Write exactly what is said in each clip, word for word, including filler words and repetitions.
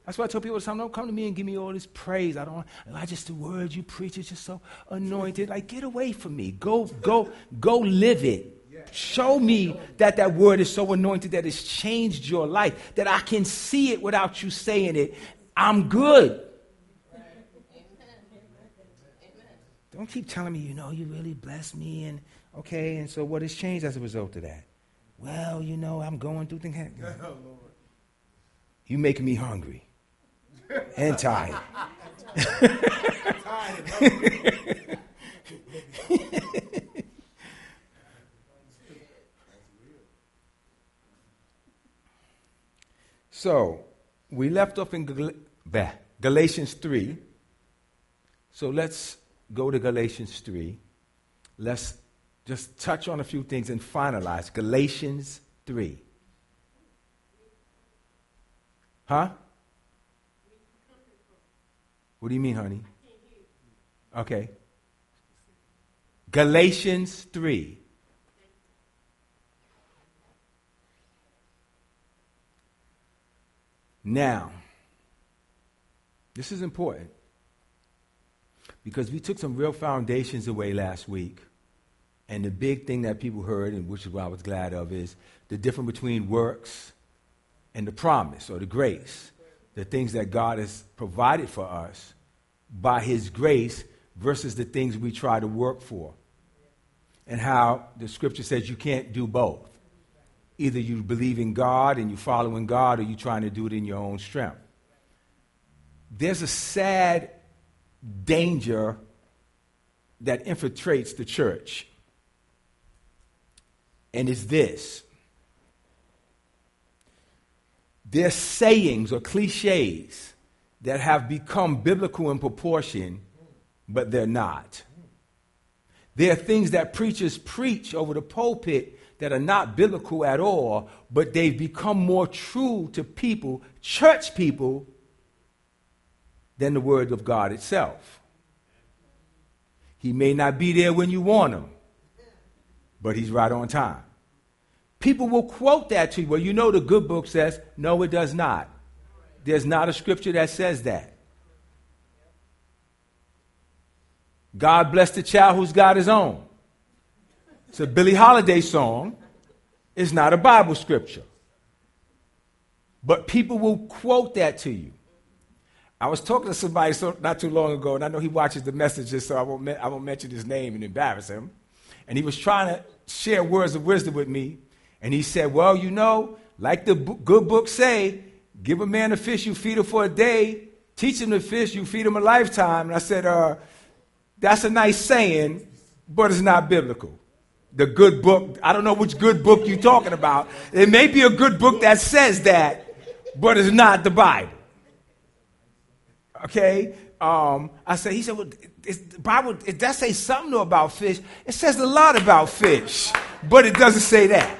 That's why I tell people all the time, don't come to me and give me all this praise. I don't, I just, the word you preach is just so anointed. Like, get away from me. Go, go, go live it. Show me that that word is so anointed that it's changed your life, that I can see it without you saying it. I'm good. Don't keep telling me, you know, you really blessed me. And okay, and so what has changed as a result of that? Well, you know, I'm going through things. You making me hungry and tired. So, we left off in Gal- bah, Galatians three. So let's go to Galatians three. Let's just touch on a few things and finalize. Galatians three. Huh? What do you mean, honey? Okay. Galatians three. Now, this is important because we took some real foundations away last week. And the big thing that people heard, and which is what I was glad of, is the difference between works and the promise or the grace. The things that God has provided for us by his grace versus the things we try to work for. And how the scripture says you can't do both. Either you believe in God and you're following God, or you're trying to do it in your own strength. There's a sad danger that infiltrates the church. And it's this. There's sayings or cliches that have become biblical in proportion, but they're not. There are things that preachers preach over the pulpit that are not biblical at all, but they've become more true to people, church people, than the word of God itself. He may not be there when you want him, but he's right on time. People will quote that to you. Well, you know the good book says, no, it does not. There's not a scripture that says that. God bless the child who's got his own. It's a Billie Holiday song. It's not a Bible scripture. But people will quote that to you. I was talking to somebody so, not too long ago, and I know he watches the messages, so I won't, I won't mention his name and embarrass him. And he was trying to share words of wisdom with me. And he said, well, you know, like the b- good book say, give a man a fish, you feed him for a day. Teach him to fish, you feed him a lifetime. And I said, uh, that's a nice saying, but it's not biblical. The good book, I don't know which good book you're talking about. It may be a good book that says that, but it's not the Bible. Okay? Um, I said, he said, well, it's, the Bible, it does say something about fish. It says a lot about fish, but it doesn't say that.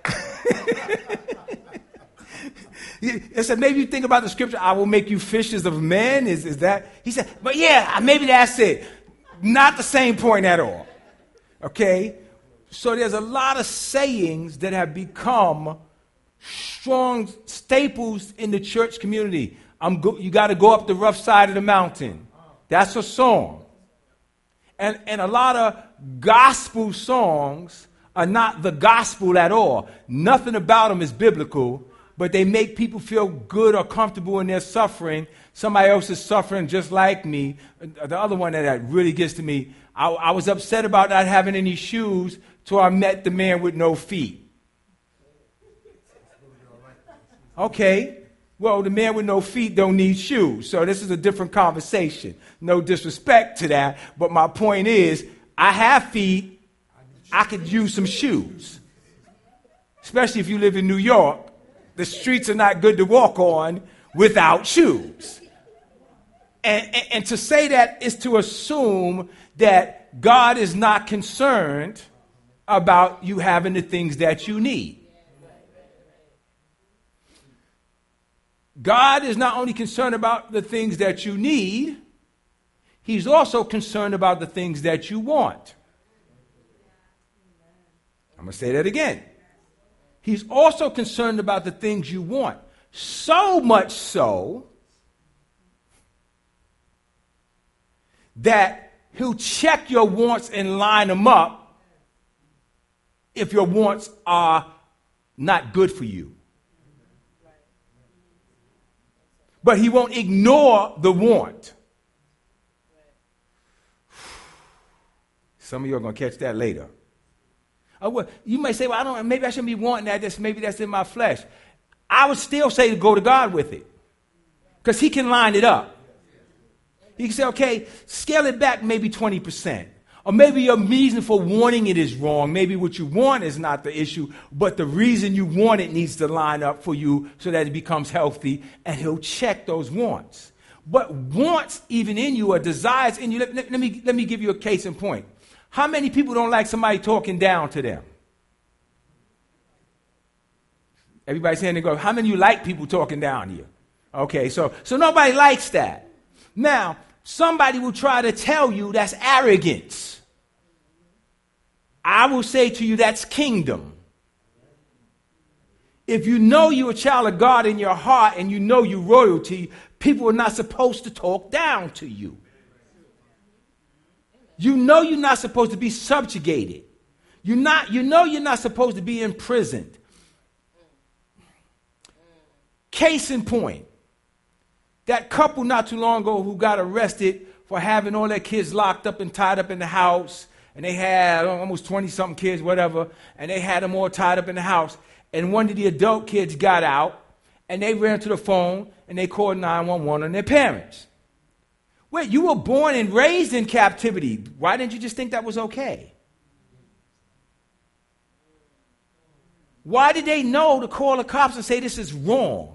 It said, maybe you think about the scripture, I will make you fishers of men. Is, is that? He said, but yeah, maybe that's it. Not the same point at all. Okay? So there's a lot of sayings that have become strong staples in the church community. I'm go- you got to go up the rough side of the mountain. That's a song. And, and a lot of gospel songs are not the gospel at all. Nothing about them is biblical, but they make people feel good or comfortable in their suffering. Somebody else is suffering just like me. The other one that really gets to me, I, I was upset about not having any shoes till I met the man with no feet. Okay, well, the man with no feet don't need shoes, so this is a different conversation. No disrespect to that, but my point is, I have feet, I could use some shoes. Especially if you live in New York. The streets are not good to walk on without shoes. And, and, and to say that is to assume that God is not concerned about you having the things that you need. God is not only concerned about the things that you need, he's also concerned about the things that you want. I'm going to say that again. He's also concerned about the things you want. So much so that he'll check your wants and line them up if your wants are not good for you. But he won't ignore the want. Some of you are going to catch that later. Oh, well, you may say, well, I don't, maybe I shouldn't be wanting that. That's, maybe that's in my flesh. I would still say to go to God with it. Because he can line it up. He can say, okay, scale it back maybe twenty percent. Or maybe your reason for wanting it is wrong. Maybe what you want is not the issue, but the reason you want it needs to line up for you so that it becomes healthy, and he'll check those wants. But wants even in you or desires in you, let, let, let me, let me give you a case in point. How many people don't like somebody talking down to them? Everybody's saying they go, how many of you like people talking down to you? Okay, so, so nobody likes that. Now, somebody will try to tell you that's arrogance. I will say to you that's kingdom. If you know you're a child of God in your heart and you know you're royalty, people are not supposed to talk down to you. You know you're not supposed to be subjugated. You're not, you know you're not supposed to be imprisoned. Case in point, that couple not too long ago who got arrested for having all their kids locked up and tied up in the house, and they had almost twenty-something kids, whatever, and they had them all tied up in the house, and one of the adult kids got out, and they ran to the phone, and they called nine one one on their parents. Wait, you were born and raised in captivity. Why didn't you just think that was okay? Why did they know to call the cops and say this is wrong?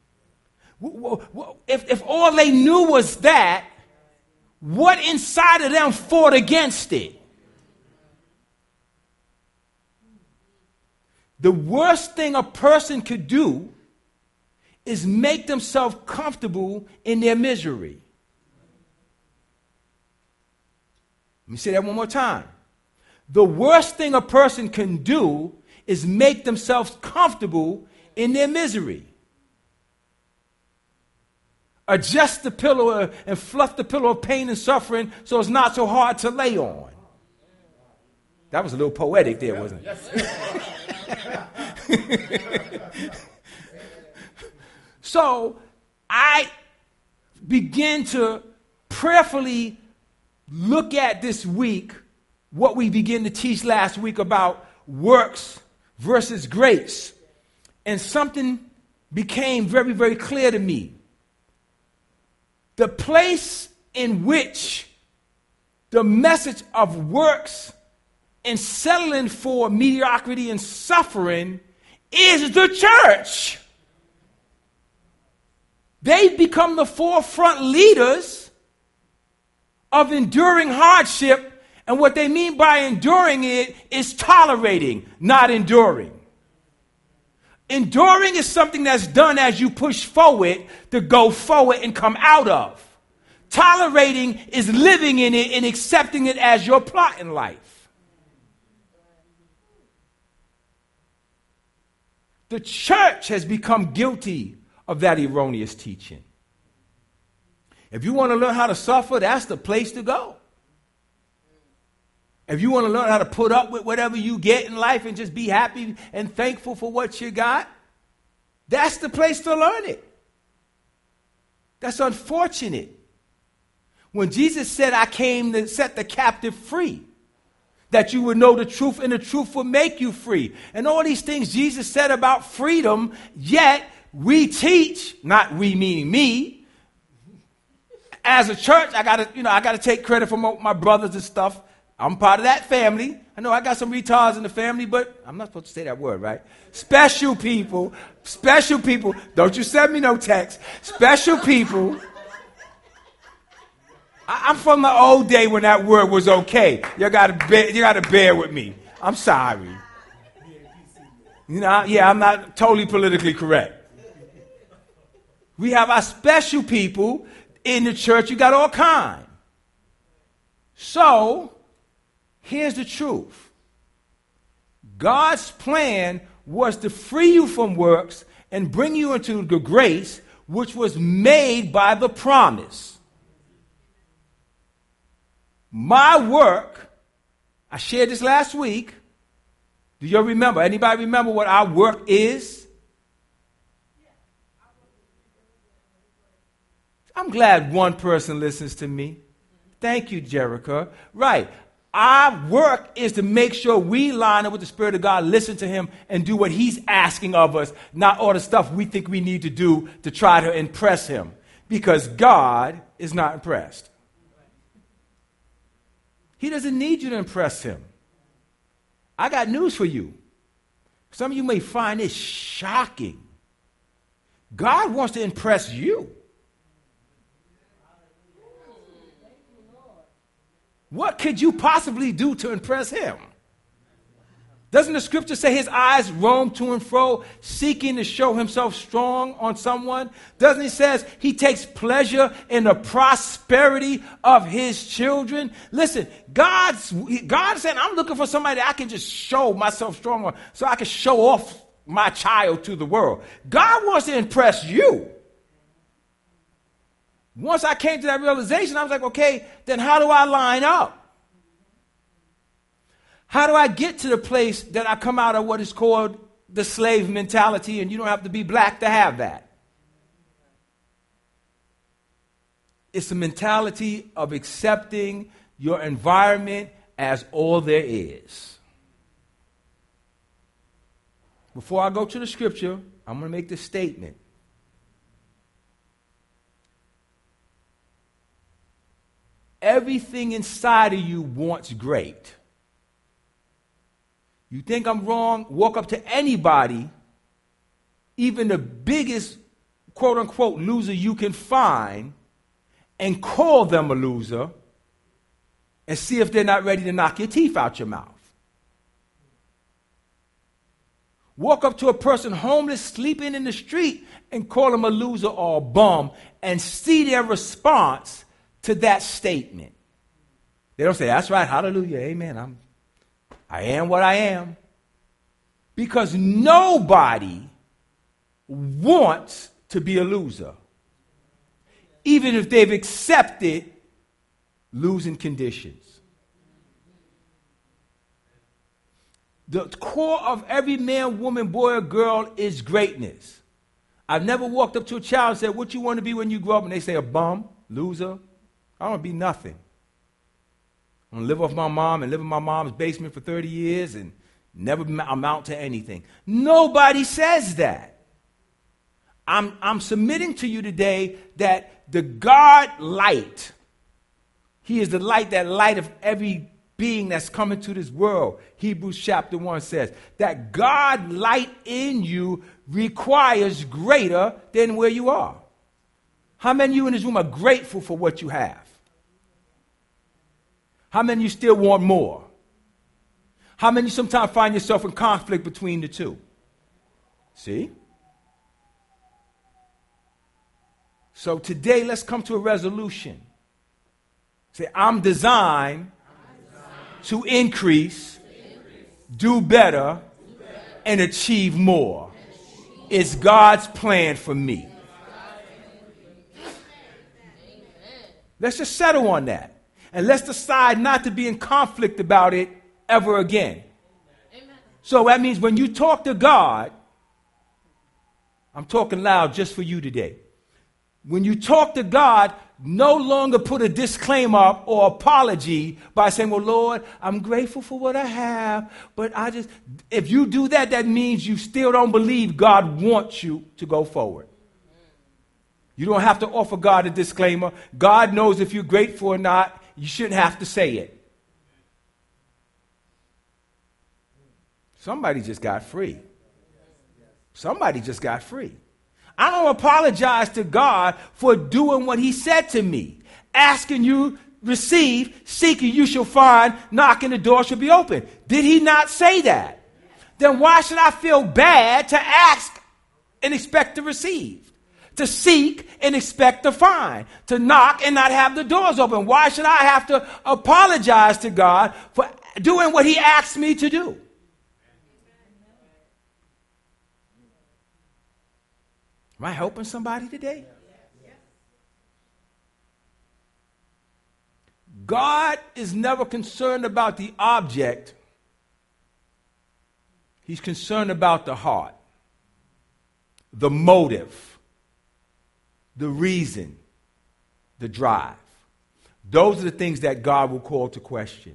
If, if all they knew was that, what inside of them fought against it? The worst thing a person could do is make themselves comfortable in their misery. Let me say that one more time. The worst thing a person can do is make themselves comfortable in their misery. Adjust the pillow and fluff the pillow of pain and suffering so it's not so hard to lay on. That was a little poetic there, wasn't it? So I begin to prayerfully look at this week what we began to teach last week about works versus grace. And something became very, very clear to me. The place in which the message of works and settling for mediocrity and suffering is the church. They've become the forefront leaders of enduring hardship, and what they mean by enduring it is tolerating, not enduring. Enduring is something that's done as you push forward to go forward and come out of. Tolerating is living in it and accepting it as your plot in life. The church has become guilty of that erroneous teaching. If you want to learn how to suffer, that's the place to go. If you want to learn how to put up with whatever you get in life and just be happy and thankful for what you got, that's the place to learn it. That's unfortunate. When Jesus said, I came to set the captive free, that you would know the truth and the truth will make you free. And all these things Jesus said about freedom, yet we teach, not we meaning me, as a church, I gotta, you know, I gotta take credit for my, my brothers and stuff. I'm part of that family. I know I got some retards in the family, but I'm not supposed to say that word, right? Special people, special people. Don't you send me no text. Special people. I, I'm from the old day when that word was okay. You gotta bear, you gotta bear with me. I'm sorry. You know, yeah, I'm not totally politically correct. We have our special people in the church. You got all kinds. So, here's the truth. God's plan was to free you from works and bring you into the grace which was made by the promise. My work, I shared this last week. Do you remember? Anybody remember what our work is? I'm glad one person listens to me. Thank you, Jericho. Right. Our work is to make sure we line up with the Spirit of God, listen to Him, and do what He's asking of us, not all the stuff we think we need to do to try to impress Him. Because God is not impressed. He doesn't need you to impress Him. I got news for you. Some of you may find this shocking. God wants to impress you. What could you possibly do to impress Him? Doesn't the scripture say His eyes roam to and fro, seeking to show Himself strong on someone? Doesn't it say He takes pleasure in the prosperity of His children? Listen, God's God said, I'm looking for somebody that I can just show myself strong on, so I can show off my child to the world. God wants to impress you. Once I came to that realization, I was like, okay, then how do I line up? How do I get to the place that I come out of what is called the slave mentality, and you don't have to be black to have that? It's a mentality of accepting your environment as all there is. Before I go to the scripture, I'm going to make this statement. Everything inside of you wants great. You think I'm wrong? Walk up to anybody, even the biggest quote-unquote loser you can find, and call them a loser, and see if they're not ready to knock your teeth out your mouth. Walk up to a person homeless, sleeping in the street, and call them a loser or a bum, and see their response to that statement. They don't say, that's right, hallelujah, amen, I'm, I am what I am. Because nobody wants to be a loser, even if they've accepted losing conditions. The core of every man, woman, boy, or girl is greatness. I've never walked up to a child and said, what you want to be when you grow up? And they say, a bum, loser. I don't want to be nothing. I'm going to live off my mom and live in my mom's basement for thirty years and never amount to anything. Nobody says that. I'm, I'm submitting to you today that the God light, He is the light, that light of every being that's coming to this world. Hebrews chapter one says that God light in you requires greater than where you are. How many of you in this room are grateful for what you have? How many of you still want more? How many sometimes find yourself in conflict between the two? See? So today, let's come to a resolution. Say, I'm designed, I'm designed to increase, to increase do, better, do better, and achieve more. And achieve it's more. God's plan for me. Let's just settle on that. And let's decide not to be in conflict about it ever again. Amen. So that means when you talk to God, I'm talking loud just for you today. When you talk to God, no longer put a disclaimer or apology by saying, well, Lord, I'm grateful for what I have, but I just, if you do that, that means you still don't believe God wants you to go forward. You don't have to offer God a disclaimer. God knows if you're grateful or not. You shouldn't have to say it. Somebody just got free. Somebody just got free. I don't apologize to God for doing what He said to me. Asking you, receive, seeking you shall find, knocking the door shall be open. Did He not say that? Then why should I feel bad to ask and expect to receive? To seek and expect to find. To knock and not have the doors open. Why should I have to apologize to God for doing what He asked me to do? Am I helping somebody today? God is never concerned about the object. He's concerned about the heart, the motive, the reason, the drive. Those are the things that God will call to question.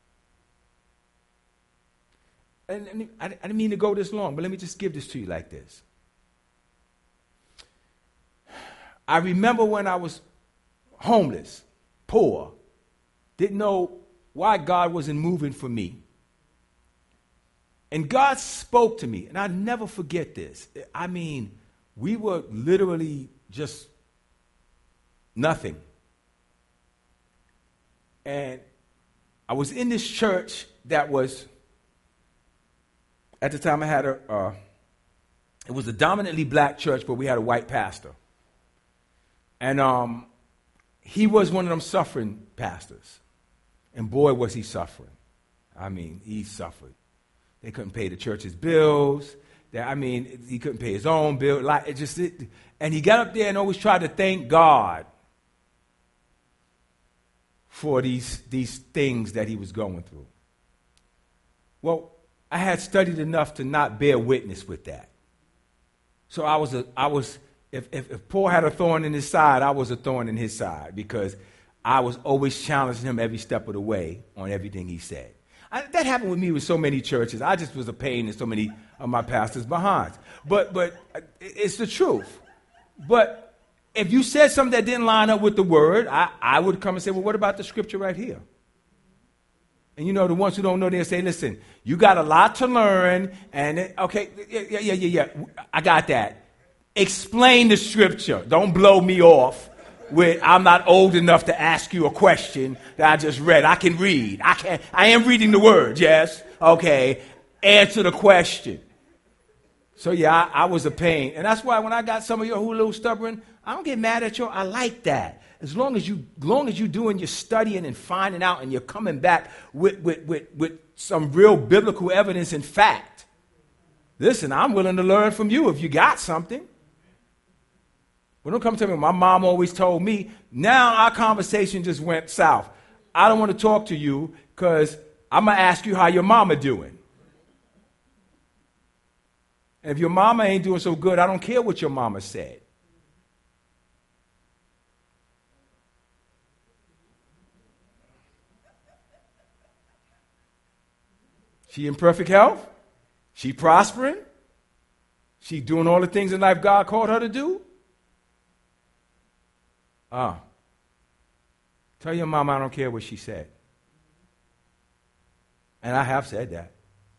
And, and I, I didn't mean to go this long, but let me just give this to you like this. I remember when I was homeless, poor, didn't know why God wasn't moving for me. And God spoke to me, and I'll never forget this. I mean, we were literally just nothing. And I was in this church that was, at the time I had a, uh, it was a dominantly black church, but we had a white pastor. And um, he was one of them suffering pastors. And boy, was he suffering. I mean, he suffered. They couldn't pay the church's bills. They, I mean, he couldn't pay his own bill. Like, it just, it, and he got up there and always tried to thank God for these, these things that he was going through. Well, I had studied enough to not bear witness with that. So I was, a, I was if, if, if Paul had a thorn in his side, I was a thorn in his side because I was always challenging him every step of the way on everything he said. I, that happened with me with so many churches. I just was a pain in so many of my pastors' behinds. But, but it's the truth. But if you said something that didn't line up with the word, I, I would come and say, well, what about the scripture right here? And you know, the ones who don't know, they'll say, listen, you got a lot to learn. And, it, okay, yeah, yeah, yeah, yeah, I got that. Explain the scripture. Don't blow me off with, I'm not old enough to ask you a question that I just read. I can read. I can. I am reading the word, yes. Okay. Answer the question. So, yeah, I, I was a pain. And that's why when I got some of you who are a little stubborn, I don't get mad at you. I like that. As long as you, as long as you're doing your studying and finding out and you're coming back with, with, with, with some real biblical evidence and fact. Listen, I'm willing to learn from you if you got something. But don't come tell me, my mom always told me, now our conversation just went south. I don't want to talk to you because I'm going to ask you how your mama doing. And if your mama ain't doing so good, I don't care what your mama said. She in perfect health? She prospering? She doing all the things in life God called her to do? Ah. Tell your mama I don't care what she said. And I have said that.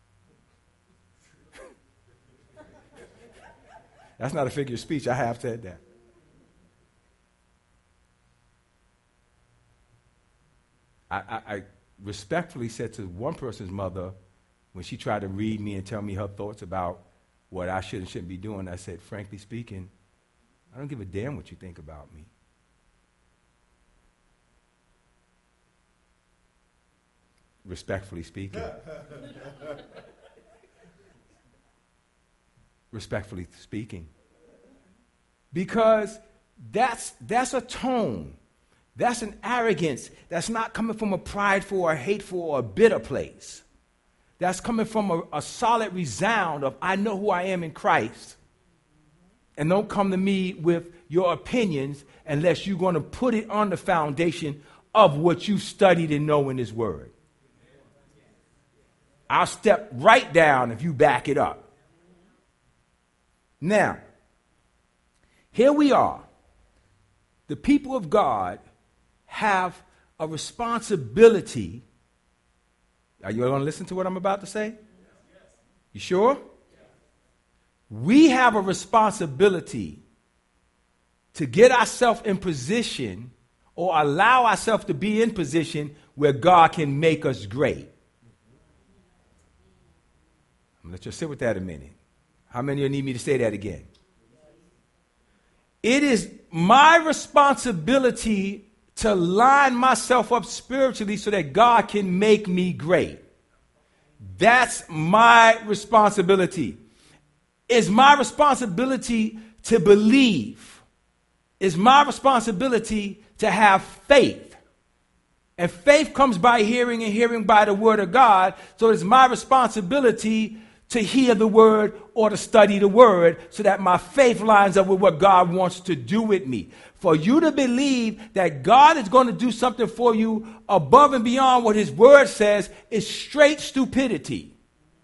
That's not a figure of speech. I have said that. I, I, I respectfully said to one person's mother, when she tried to read me and tell me her thoughts about what I should and shouldn't be doing, I said, frankly speaking, I don't give a damn what you think about me. Respectfully speaking. Respectfully speaking. Because that's, that's a tone. That's an arrogance that's not coming from a prideful or hateful or a bitter place. That's coming from a, a solid resound of, I know who I am in Christ. And don't come to me with your opinions unless you're going to put it on the foundation of what you studied and know in His Word. I'll step right down if you back it up. Now, here we are. The people of God have a responsibility. Are you going to listen to what I'm about to say? You sure? We have a responsibility to get ourselves in position or allow ourselves to be in position where God can make us great. I'm going to let you sit with that a minute. How many of you need me to say that again? It is my responsibility to line myself up spiritually so that God can make me great. That's my responsibility. It's my responsibility to believe. It's my responsibility to have faith. And faith comes by hearing and hearing by the word of God. So it's my responsibility to hear the word or to study the word so that my faith lines up with what God wants to do with me. For you to believe that God is going to do something for you above and beyond what his word says is straight stupidity.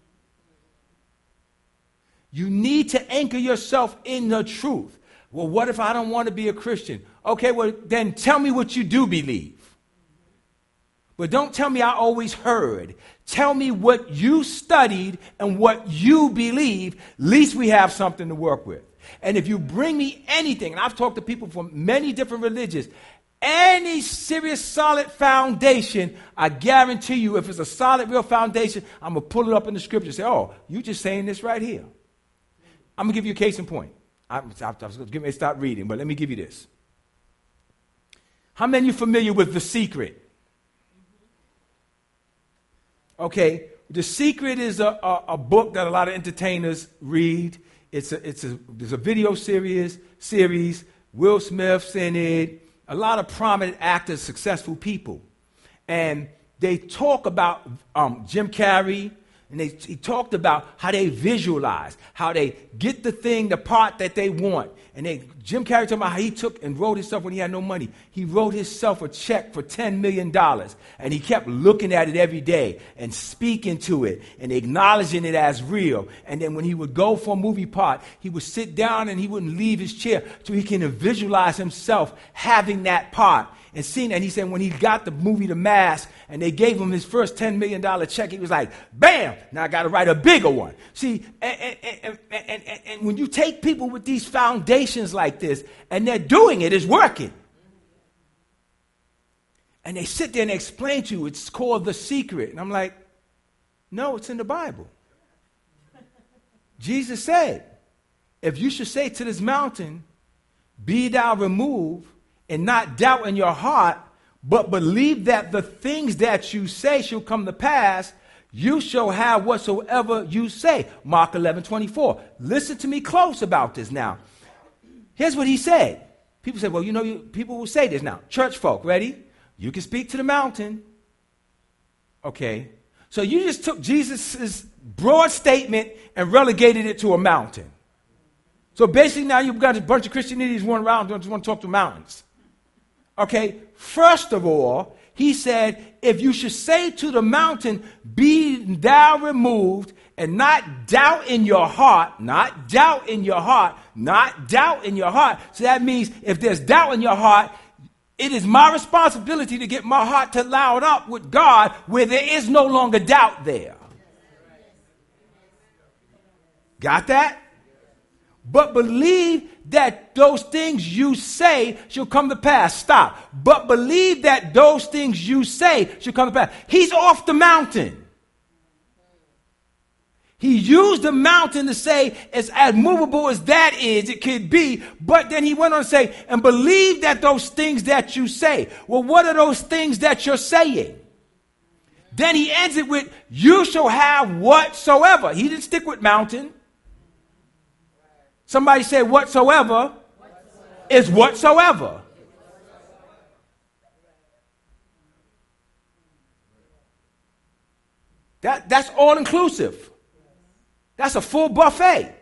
You need to anchor yourself in the truth. Well, what if I don't want to be a Christian? Okay, well, then tell me what you do believe. But don't tell me I always heard. Tell me what you studied and what you believe. At least we have something to work with. And if you bring me anything, and I've talked to people from many different religions, any serious, solid foundation, I guarantee you, if it's a solid, real foundation, I'm going to pull it up in the scripture and say, oh, you just saying this right here. I'm going to give you a case in point. I'm, I was going to start reading, but let me give you this. How many of you familiar with The Secret? Okay, The Secret is a, a, a book that a lot of entertainers read. It's a, it's a, there's a video series, series. Will Smith's in it. A lot of prominent actors, successful people. And they talk about um, Jim Carrey, and they, he talked about how they visualize, how they get the thing, the part that they want. And they, Jim Carrey talking about how he took and wrote himself when he had no money. He wrote himself a check for ten million dollars. And he kept looking at it every day and speaking to it and acknowledging it as real. And then when he would go for a movie part, he would sit down and he wouldn't leave his chair so he can visualize himself having that part. And seeing that, he said when he got the movie The Mask and they gave him his first ten million dollars check, he was like, bam, now I got to write a bigger one. See, and, and, and, and, and, and when you take people with these foundations like this and they're doing it, it's working. And they sit there and explain to you, it's called The Secret. And I'm like, no, it's in the Bible. Jesus said, if you should say to this mountain, be thou removed, and not doubt in your heart, but believe that the things that you say shall come to pass, you shall have whatsoever you say. Mark eleven twenty-four. Listen to me close about this now. Here's what he said. People say, well, you know, you, people will say this now. Church folk, ready? You can speak to the mountain. Okay. So you just took Jesus' broad statement and relegated it to a mountain. So basically now you've got a bunch of Christianities running around who just want to talk to mountains. Okay, first of all, he said, if you should say to the mountain, be thou removed, and not doubt in your heart, not doubt in your heart, not doubt in your heart. So that means if there's doubt in your heart, it is my responsibility to get my heart to loud up with God where there is no longer doubt there. Got that? But believe that those things you say shall come to pass. Stop. But believe that those things you say shall come to pass. He's off the mountain. He used the mountain to say, as, as movable as that is, it could be. But then he went on to say, and believe that those things that you say. Well, what are those things that you're saying? Then he ends it with, you shall have whatsoever. He didn't stick with mountain. Somebody say whatsoever, whatsoever. Is whatsoever. That, that's all inclusive. That's a full buffet.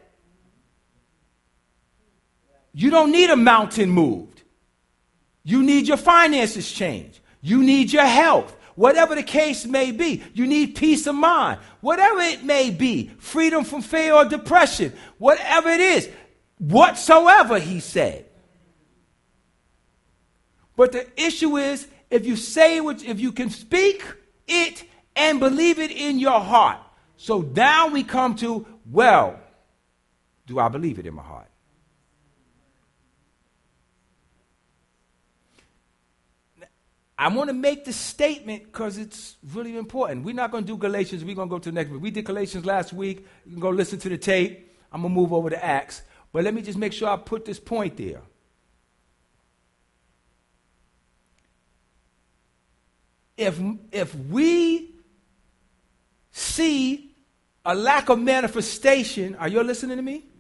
You don't need a mountain moved. You need your finances changed. You need your health. Whatever the case may be, you need peace of mind. Whatever it may be, freedom from fear or depression, whatever it is, whatsoever, he said. But the issue is, if you say it, if you can speak it and believe it in your heart. So now we come to, well, do I believe it in my heart? I want to make this statement because it's really important. We're not going to do Galatians. We're going to go to the next week. We did Galatians last week. You can go listen to the tape. I'm going to move over to Acts. But let me just make sure I put this point there. If, if we see a lack of manifestation, are you listening to me?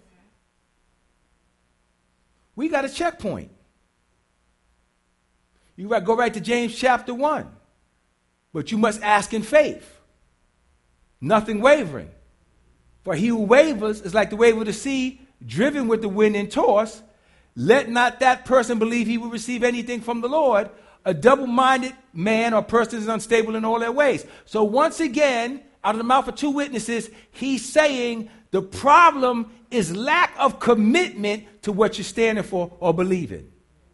We got a checkpoint. You got go right to James chapter one. But you must ask in faith, nothing wavering. For he who wavers is like the wave of the sea, driven with the wind and tossed. Let not that person believe he will receive anything from the Lord. A double-minded man or person is unstable in all their ways. So once again, out of the mouth of two witnesses, he's saying the problem is lack of commitment to what you're standing for or believing.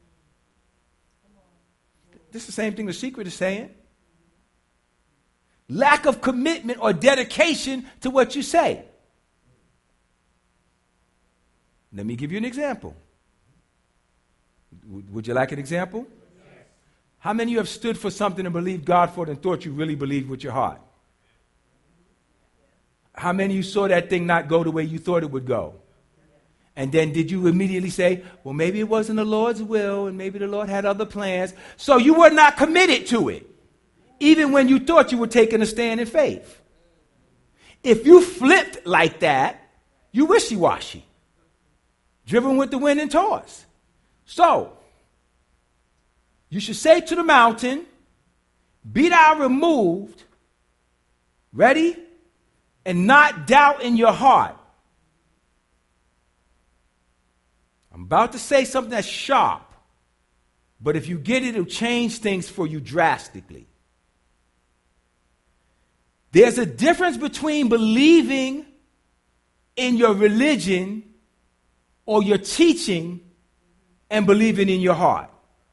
This is the same thing the secret is saying. Lack of commitment or dedication to what you say. Let me give you an example. Would you like an example? Yes. How many of you have stood for something and believed God for it and thought you really believed with your heart? How many of you saw that thing not go the way you thought it would go? And then did you immediately say, well, maybe it wasn't the Lord's will and maybe the Lord had other plans. So you were not committed to it, even when you thought you were taking a stand in faith. If you flipped like that, you wishy-washy. Driven with the wind and tossed. So, you should say to the mountain, be thou removed, ready, and not doubt in your heart. I'm about to say something that's sharp, but if you get it, it'll change things for you drastically. There's a difference between believing in your religion or your teaching and believing in your heart.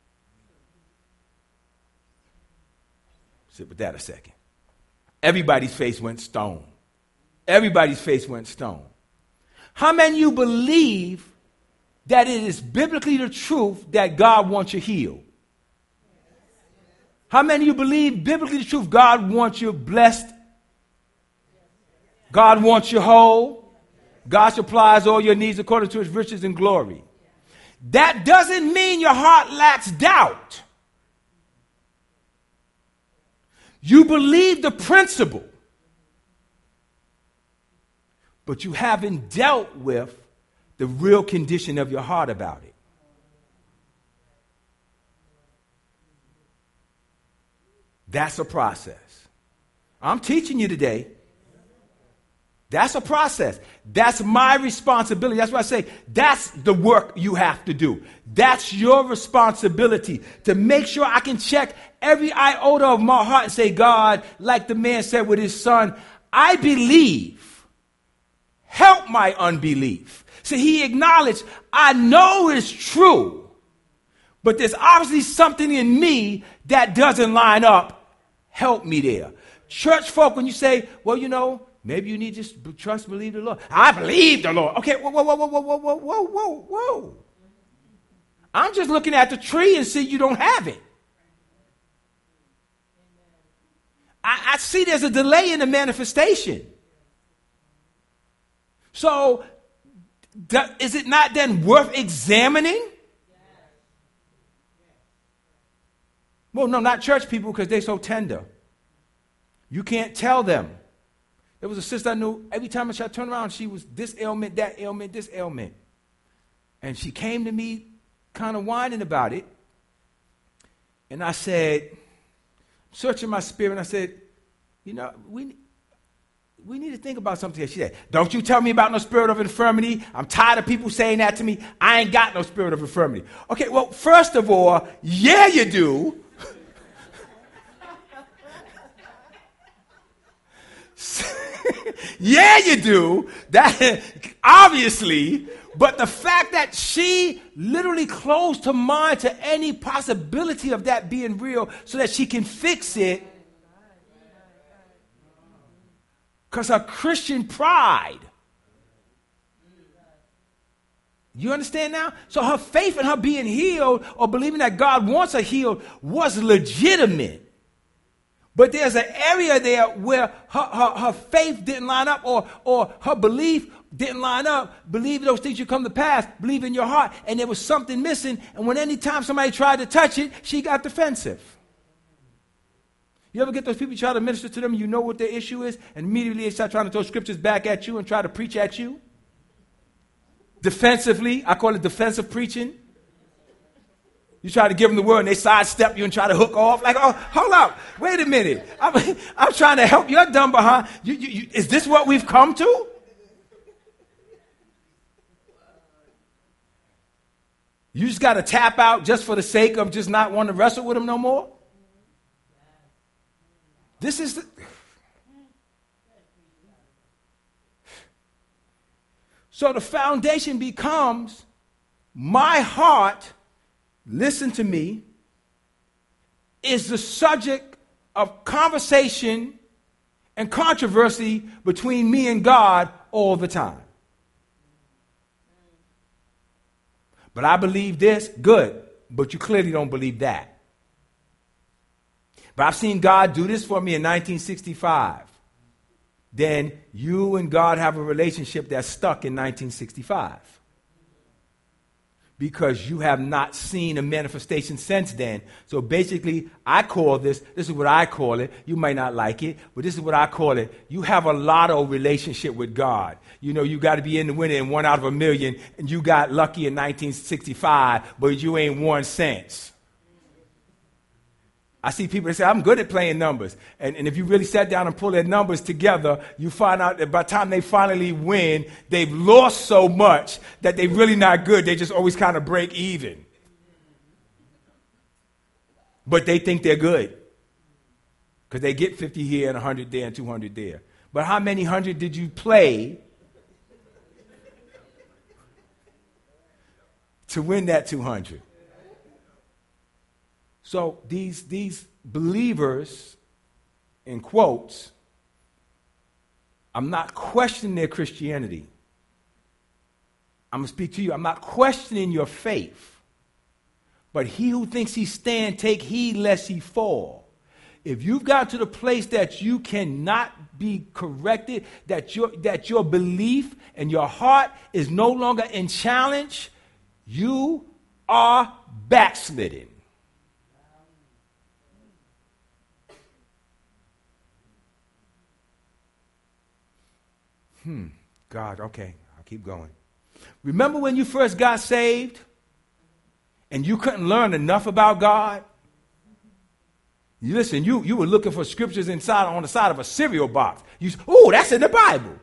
Sit with that a second. Everybody's face went stone. Everybody's face went stone. How many of you believe that it is biblically the truth that God wants you healed? How many of you believe biblically the truth God wants you blessed? God wants you whole? God supplies all your needs according to his riches and glory. That doesn't mean your heart lacks doubt. You believe the principle, but you haven't dealt with the real condition of your heart about it. That's a process. I'm teaching you today. That's a process. That's my responsibility. That's why I say that's the work you have to do. That's your responsibility to make sure I can check every iota of my heart and say, God, like the man said with his son, I believe. Help my unbelief. See, he acknowledged, I know it's true, but there's obviously something in me that doesn't line up. Help me there. Church folk, when you say, well, you know, maybe you need to just trust, believe the Lord. I believe the Lord. Okay, whoa, whoa, whoa, whoa, whoa, whoa, whoa, whoa, whoa. I'm just looking at the tree and see you don't have it. I, I see there's a delay in the manifestation. So, do, is it not then worth examining? Well, no, not church people because they're so tender. You can't tell them. There was a sister I knew, every time I tried to turn around, she was this ailment, that ailment, this ailment. And she came to me kind of whining about it. And I said, searching my spirit, and I said, you know, we, we need to think about something here. She said, don't you tell me about no spirit of infirmity. I'm tired of people saying that to me. I ain't got no spirit of infirmity. Okay, well, first of all, yeah, you do. Yeah, you do. That obviously, but the fact that she literally closed her mind to any possibility of that being real so that she can fix it because her Christian pride. You understand now? So her faith in her being healed or believing that God wants her healed was legitimate. But there's an area there where her, her, her faith didn't line up or, or her belief didn't line up. Believe those things should come to pass. Believe in your heart. And there was something missing. And when any time somebody tried to touch it, she got defensive. You ever get those people, you try to minister to them, you know what their issue is, and immediately they start trying to throw scriptures back at you and try to preach at you? Defensively. I call it defensive preaching. You try to give them the word and they sidestep you and try to hook off. Like, oh, hold up. Wait a minute. I'm, I'm trying to help you. You're dumb behind. You, you, you, is this what we've come to? You just got to tap out just for the sake of just not wanting to wrestle with them no more? This is the... So the foundation becomes my heart, listen to me, is the subject of conversation and controversy between me and God all the time. But I believe this, good, but you clearly don't believe that. But I've seen God do this for me in nineteen sixty-five. Then you and God have a relationship that's stuck in nineteen sixty-five. Because you have not seen a manifestation since then. So basically, I call this, this is what I call it. You might not like it, but this is what I call it. You have a lotto relationship with God. You know, you got to be in the winner in one out of a million, and you got lucky in nineteen sixty-five, but you ain't won since. I see people that say, I'm good at playing numbers. And, and if you really sat down and pull their numbers together, you find out that by the time they finally win, they've lost so much that they're really not good. They just always kind of break even. But they think they're good. Because they get fifty here and one hundred there and two hundred there. But how many hundred did you play to win that two hundred? So these, these believers, in quotes, I'm not questioning their Christianity. I'm going to speak to you. I'm not questioning your faith. But he who thinks he stand, take heed lest he fall. If you've got to the place that you cannot be corrected, that your, that your belief and your heart is no longer in challenge, you are backslidden. Hmm, God, okay, I'll keep going. Remember when you first got saved and you couldn't learn enough about God? You listen, you, you were looking for scriptures inside on the side of a cereal box. You said, oh, that's in the Bible.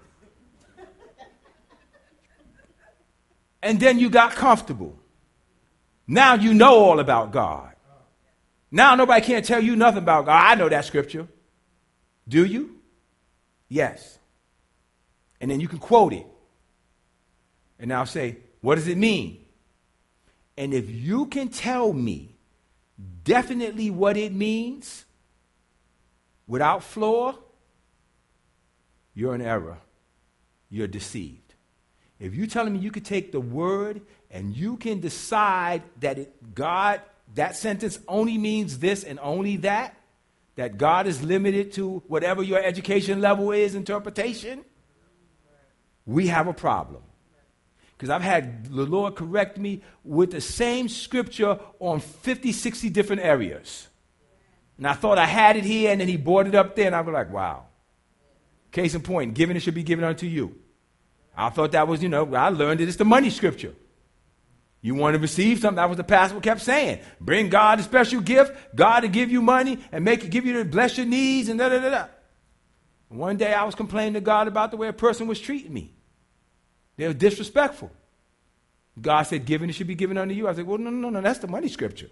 And then you got comfortable. Now you know all about God. Now nobody can't tell you nothing about God. I know that scripture. Do you? Yes. And then you can quote it. And now say, what does it mean? And if you can tell me definitely what it means without flaw, you're in error. You're deceived. If you're telling me you could take the word and you can decide that it, God, that sentence only means this and only that, that God is limited to whatever your education level is, interpretation, we have a problem. Because I've had the Lord correct me with the same scripture on fifty, sixty different areas. And I thought I had it here, and then he brought it up there, and I was like, wow. Case in point, giving it should be given unto you. I thought that was, you know, I learned it. It's the money scripture. You want to receive something, that was the pastor kept saying. Bring God a special gift, God to give you money, and make it give you to bless your needs, and da da da da. One day I was complaining to God about the way a person was treating me. They were disrespectful. God said, giving it should be given unto you. I said, well, no, no, no, that's the money scripture.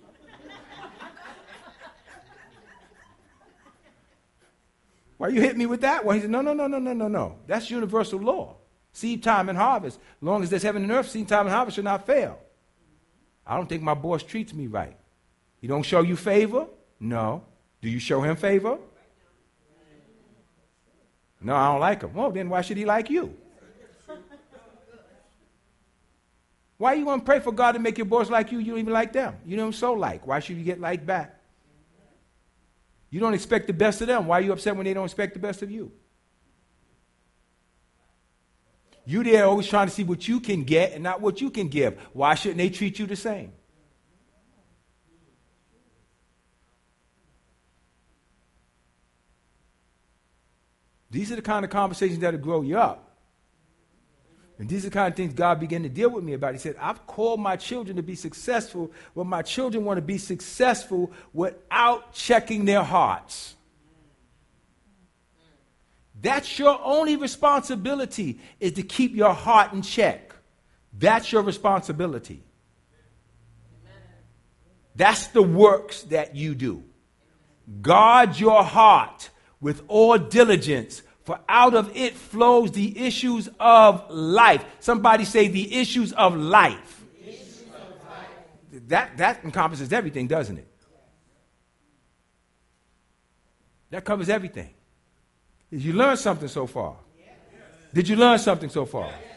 Why you hit me with that? Well, he said, no, no, no, no, no, no, no. That's universal law. Seed time and harvest. As long as there's heaven and earth, seed time and harvest should not fail. I don't think my boss treats me right. He don't show you favor? No. Do you show him favor? No, I don't like him. Well, then why should he like you? Why you want to pray for God to make your boss like you? You don't even like them. You don't so like. Why should you get liked back? You don't expect the best of them. Why are you upset when they don't expect the best of you? You there always trying to see what you can get and not what you can give. Why shouldn't they treat you the same? These are the kind of conversations that will grow you up. And these are the kind of things God began to deal with me about. He said, I've called my children to be successful, but my children want to be successful without checking their hearts. That's your only responsibility, is to keep your heart in check. That's your responsibility. That's the works that you do. Guard your heart with all diligence, for out of it flows the issues of life. Somebody say the issues of life. The issues of life. That, that encompasses everything, doesn't it? That covers everything. Did you learn something so far? Yes. Did you learn something so far? Yes.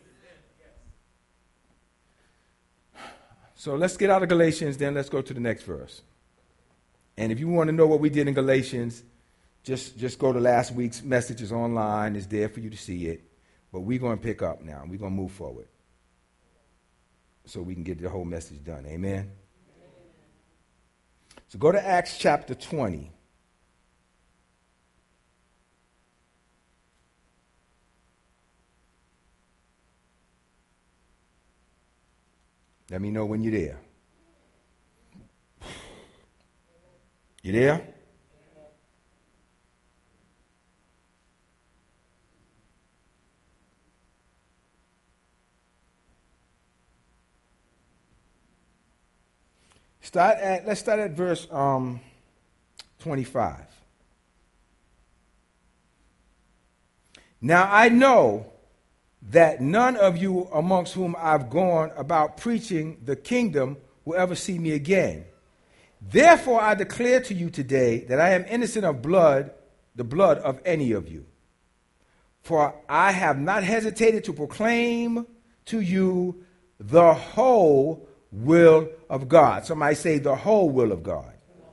So let's get out of Galatians, then let's go to the next verse. And if you want to know what we did in Galatians, just, just go to last week's messages online. It's there for you to see it. But we're going to pick up now. We're going to move forward so we can get the whole message done. Amen? Amen. So go to Acts chapter twenty. Let me know when you're there. You there? Start at let's start at verse um, twenty-five. Now I know that none of you amongst whom I've gone about preaching the kingdom will ever see me again. Therefore I declare to you today that I am innocent of blood, the blood of any of you. For I have not hesitated to proclaim to you the whole will of God. Somebody say the whole will of God.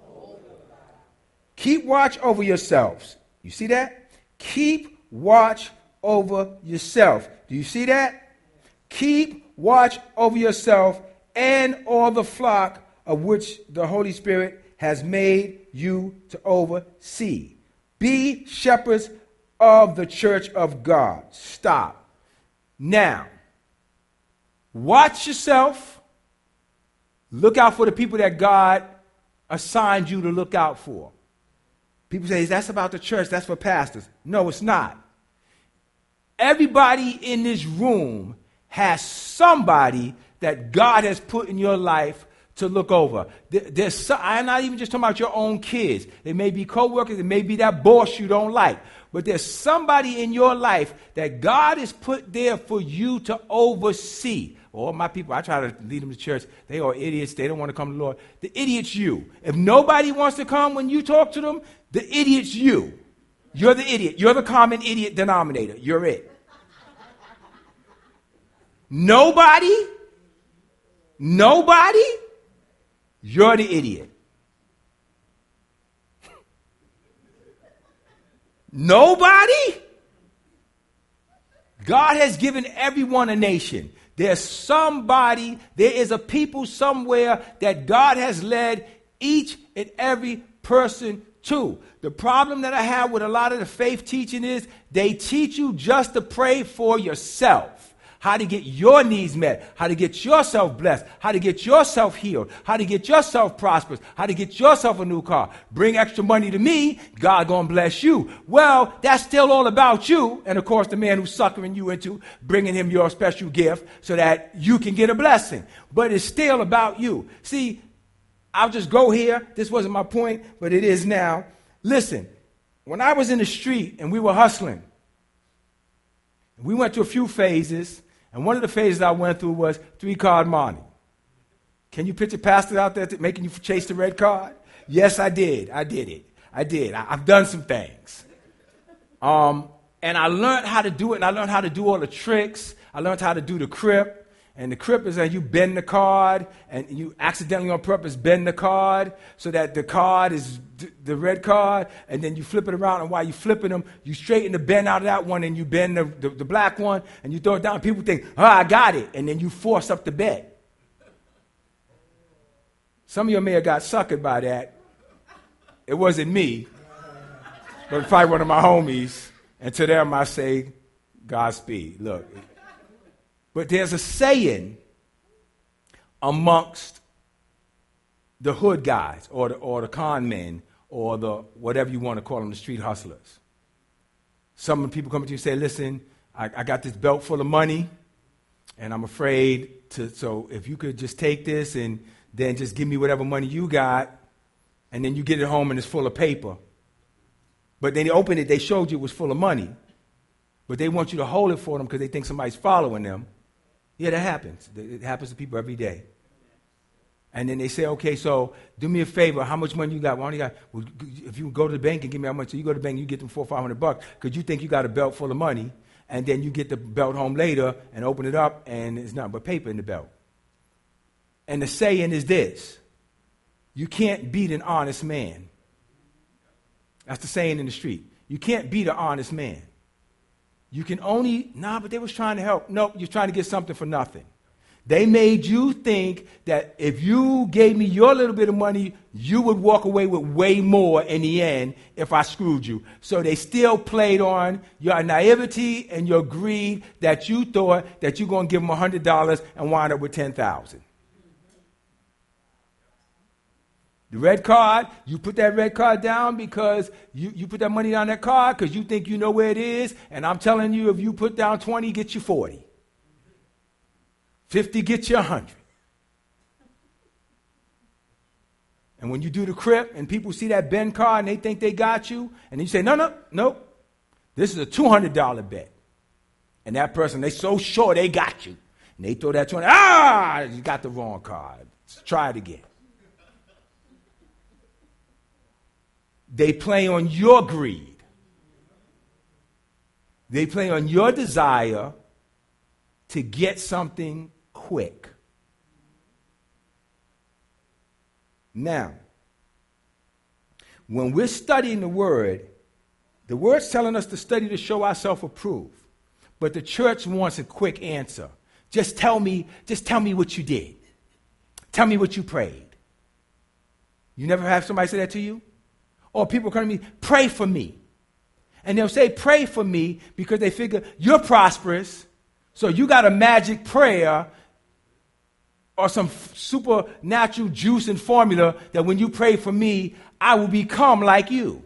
Keep watch over yourselves. You see that? Keep watch over yourself. Do you see that? Keep watch over yourself and all the flock of which the Holy Spirit has made you to oversee. Be shepherds of the church of God. Stop. Now, watch yourself. Look out for the people that God assigned you to look out for. People say, that's about the church, that's for pastors. No, it's not. Everybody in this room has somebody that God has put in your life to look over. There's some, I'm not even just talking about your own kids. They may be co-workers. It may be that boss you don't like. But there's somebody in your life that God has put there for you to oversee. All my people, I try to lead them to church. They are idiots. They don't want to come to the Lord. The idiot's you. If nobody wants to come when you talk to them, the idiot's you. You're the idiot. You're the common idiot denominator. You're it. Nobody, nobody, you're the idiot. Nobody? God has given everyone a nation. There's somebody, there is a people somewhere that God has led each and every person to. The problem that I have with a lot of the faith teaching is they teach you just to pray for yourself. How to get your needs met, how to get yourself blessed, how to get yourself healed, how to get yourself prosperous, how to get yourself a new car. Bring extra money to me, God gonna bless you. Well, that's still all about you. And of course, the man who's suckering you into bringing him your special gift so that you can get a blessing. But it's still about you. See, I'll just go here. This wasn't my point, but it is now. Listen, when I was in the street and we were hustling, we went through a few phases. And one of the phases I went through was three-card money. Can you picture pastors out there making you chase the red card? Yes, I did. I did it. I did. I, I've done some things. Um, and I learned how to do it, and I learned how to do all the tricks. I learned how to do the crip. And the crip is that you bend the card, and you accidentally on purpose bend the card so that the card is d- the red card, and then you flip it around, and while you're flipping them, you straighten the bend out of that one, and you bend the, the, the black one, and you throw it down. People think, oh, I got it, and then you force up the bet. Some of you may have got suckered by that. It wasn't me, but probably one of my homies, and to them I say, Godspeed. Look. But there's a saying amongst the hood guys or the, or the con men or the whatever you want to call them, the street hustlers. Some of the people come to you and say, listen, I, I got this belt full of money, and I'm afraid to, so if you could just take this and then just give me whatever money you got, and then you get it home and it's full of paper. But then they opened it, they showed you it was full of money. But they want you to hold it for them because they think somebody's following them. Yeah, that happens. It happens to people every day. And then they say, okay, so do me a favor. How much money you got? Well, I only got, well, if you go to the bank and give me how much, so you go to the bank and you get them four, five hundred bucks because you think you got a belt full of money, and then you get the belt home later and open it up and there's nothing but paper in the belt. And the saying is this: you can't beat an honest man. That's the saying in the street. You can't beat an honest man. You can only, nah, but they was trying to help. Nope, you're trying to get something for nothing. They made you think that if you gave me your little bit of money, you would walk away with way more in the end if I screwed you. So they still played on your naivety and your greed that you thought that you're going to give them one hundred dollars and wind up with ten thousand dollars. The red card, you put that red card down because you, you put that money down that card because you think you know where it is. And I'm telling you, if you put down twenty, get you forty. fifty, get you one hundred. And when you do the crip and people see that Ben card and they think they got you, and you say, no, no, no, this is a two hundred dollars bet. And that person, they so sure they got you. And they throw that twenty, ah, you got the wrong card. Let's try it again. They play on your greed. They play on your desire to get something quick. Now, when we're studying the Word, the Word's telling us to study to show ourselves approved. But the church wants a quick answer. Just tell me, just tell me what you did. Tell me what you prayed. You never have somebody say that to you? Or people come to me, pray for me. And they'll say, pray for me, because they figure you're prosperous, so you got a magic prayer or some f- supernatural juice and formula that when you pray for me, I will become like you.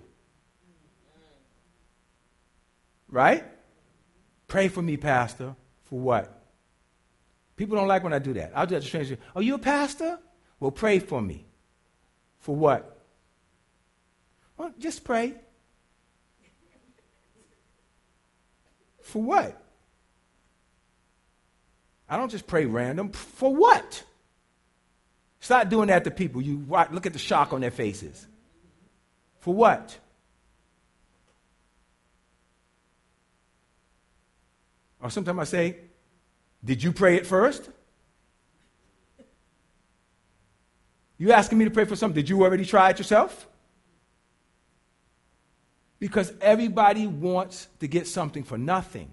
Right? Pray for me, pastor. For what? People don't like when I do that. I'll just translate. Are you a pastor? Well, pray for me. For what? Well, just pray. For what? I don't just pray random. For what? Start doing that to people. You watch, look at the shock on their faces. For what? Or sometimes I say, did you pray it first? You asking me to pray for something? Did you already try it yourself? Because everybody wants to get something for nothing.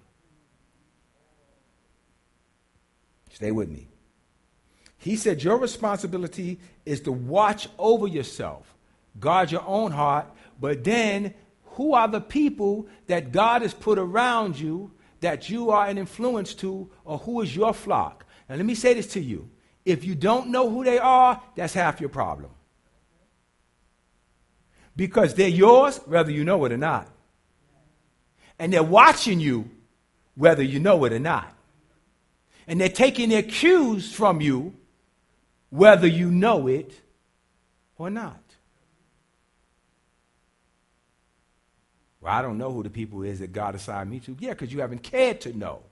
Stay with me. He said your responsibility is to watch over yourself, guard your own heart, but then who are the people that God has put around you that you are an influence to, or who is your flock? Now let me say this to you. If you don't know who they are, that's half your problem. Because they're yours, whether you know it or not. And they're watching you, whether you know it or not. And they're taking their cues from you, whether you know it or not. Well, I don't know who the people is that God assigned me to. Yeah, because you haven't cared to know.